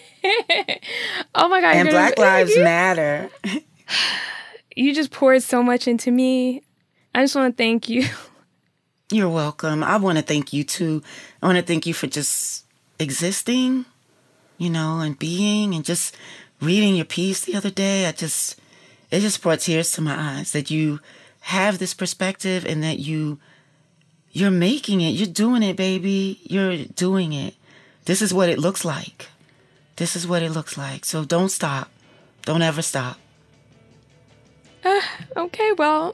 Oh my God. And you're Black gonna- Lives Matter. You just poured so much into me. I just want to thank you. You're welcome. I want to thank you too. I want to thank you for just existing, you know, and being, and just reading your piece the other day. I just, it just brought tears to my eyes that you have this perspective and that you, you're making it. You're doing it, baby. You're doing it. This is what it looks like. This is what it looks like. So don't stop. Don't ever stop. Uh, okay, well,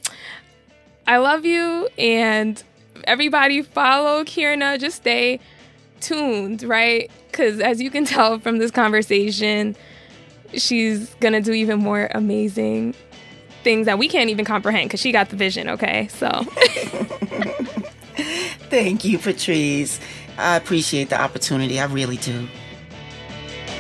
I love you, and everybody follow Kierna. Just stay tuned, right? Because as you can tell from this conversation, she's going to do even more amazing things that we can't even comprehend because she got the vision, okay? So. Thank you, Patrice. I appreciate the opportunity. I really do.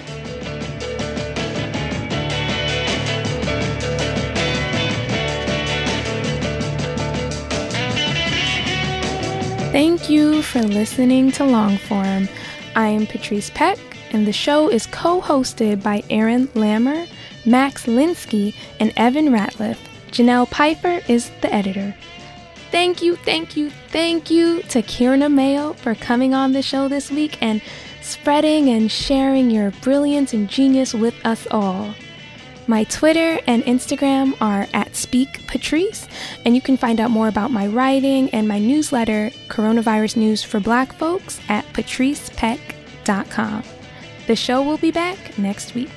Thank you for listening to Longform. I am Patrice Peck, and the show is co-hosted by Aaron Lammer, Max Linsky, and Evan Ratliff. Janelle Piper is the editor. Thank you, thank you, thank you to Kierna Mayo for coming on the show this week and spreading and sharing your brilliance and genius with us all. My Twitter and Instagram are at Speak Patrice, and you can find out more about my writing and my newsletter, Coronavirus News for Black Folks, at patrice peck dot com. The show will be back next week.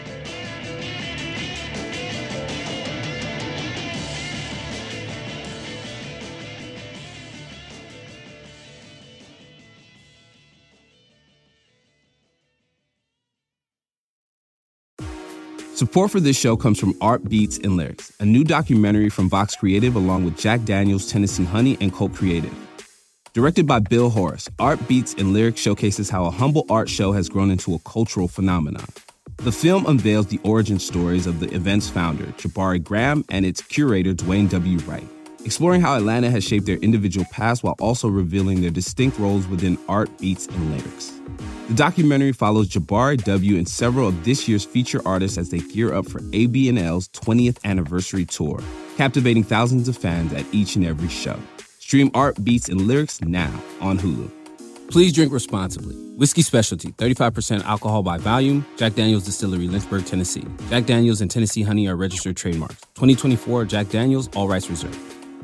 Support for this show comes from Art Beats and Lyrics, a new documentary from Vox Creative along with Jack Daniels, Tennessee Honey, and Colt Creative. Directed by Bill Horace, Art Beats and Lyrics showcases how a humble art show has grown into a cultural phenomenon. The film unveils the origin stories of the event's founder, Jabari Graham, and its curator, Dwayne W. Wright, exploring how Atlanta has shaped their individual paths while also revealing their distinct roles within Art Beats and Lyrics. The documentary follows Jabari W. and several of this year's feature artists as they gear up for A B and L's twentieth anniversary tour, captivating thousands of fans at each and every show. Stream Art Beats and Lyrics now on Hulu. Please drink responsibly. Whiskey Specialty, thirty-five percent alcohol by volume. Jack Daniels Distillery, Lynchburg, Tennessee. Jack Daniels and Tennessee Honey are registered trademarks. twenty twenty-four Jack Daniels, all rights reserved.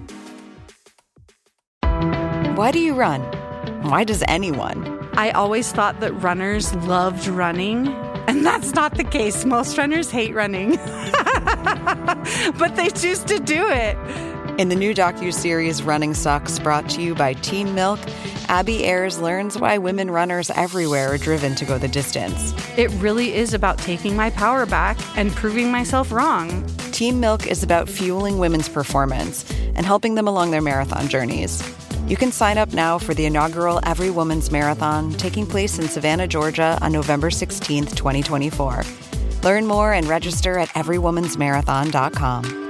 Why do you run? Why does anyone? I always thought that runners loved running, and that's not the case. Most runners hate running, but they choose to do it. In the new docuseries Running Sucks, brought to you by Teen Milk, Abby Ayers learns why women runners everywhere are driven to go the distance. It really is about taking my power back and proving myself wrong. Teen Milk is about fueling women's performance and helping them along their marathon journeys. You can sign up now for the inaugural Every Woman's Marathon taking place in Savannah, Georgia on November sixteenth, twenty twenty-four. Learn more and register at every woman's marathon dot com.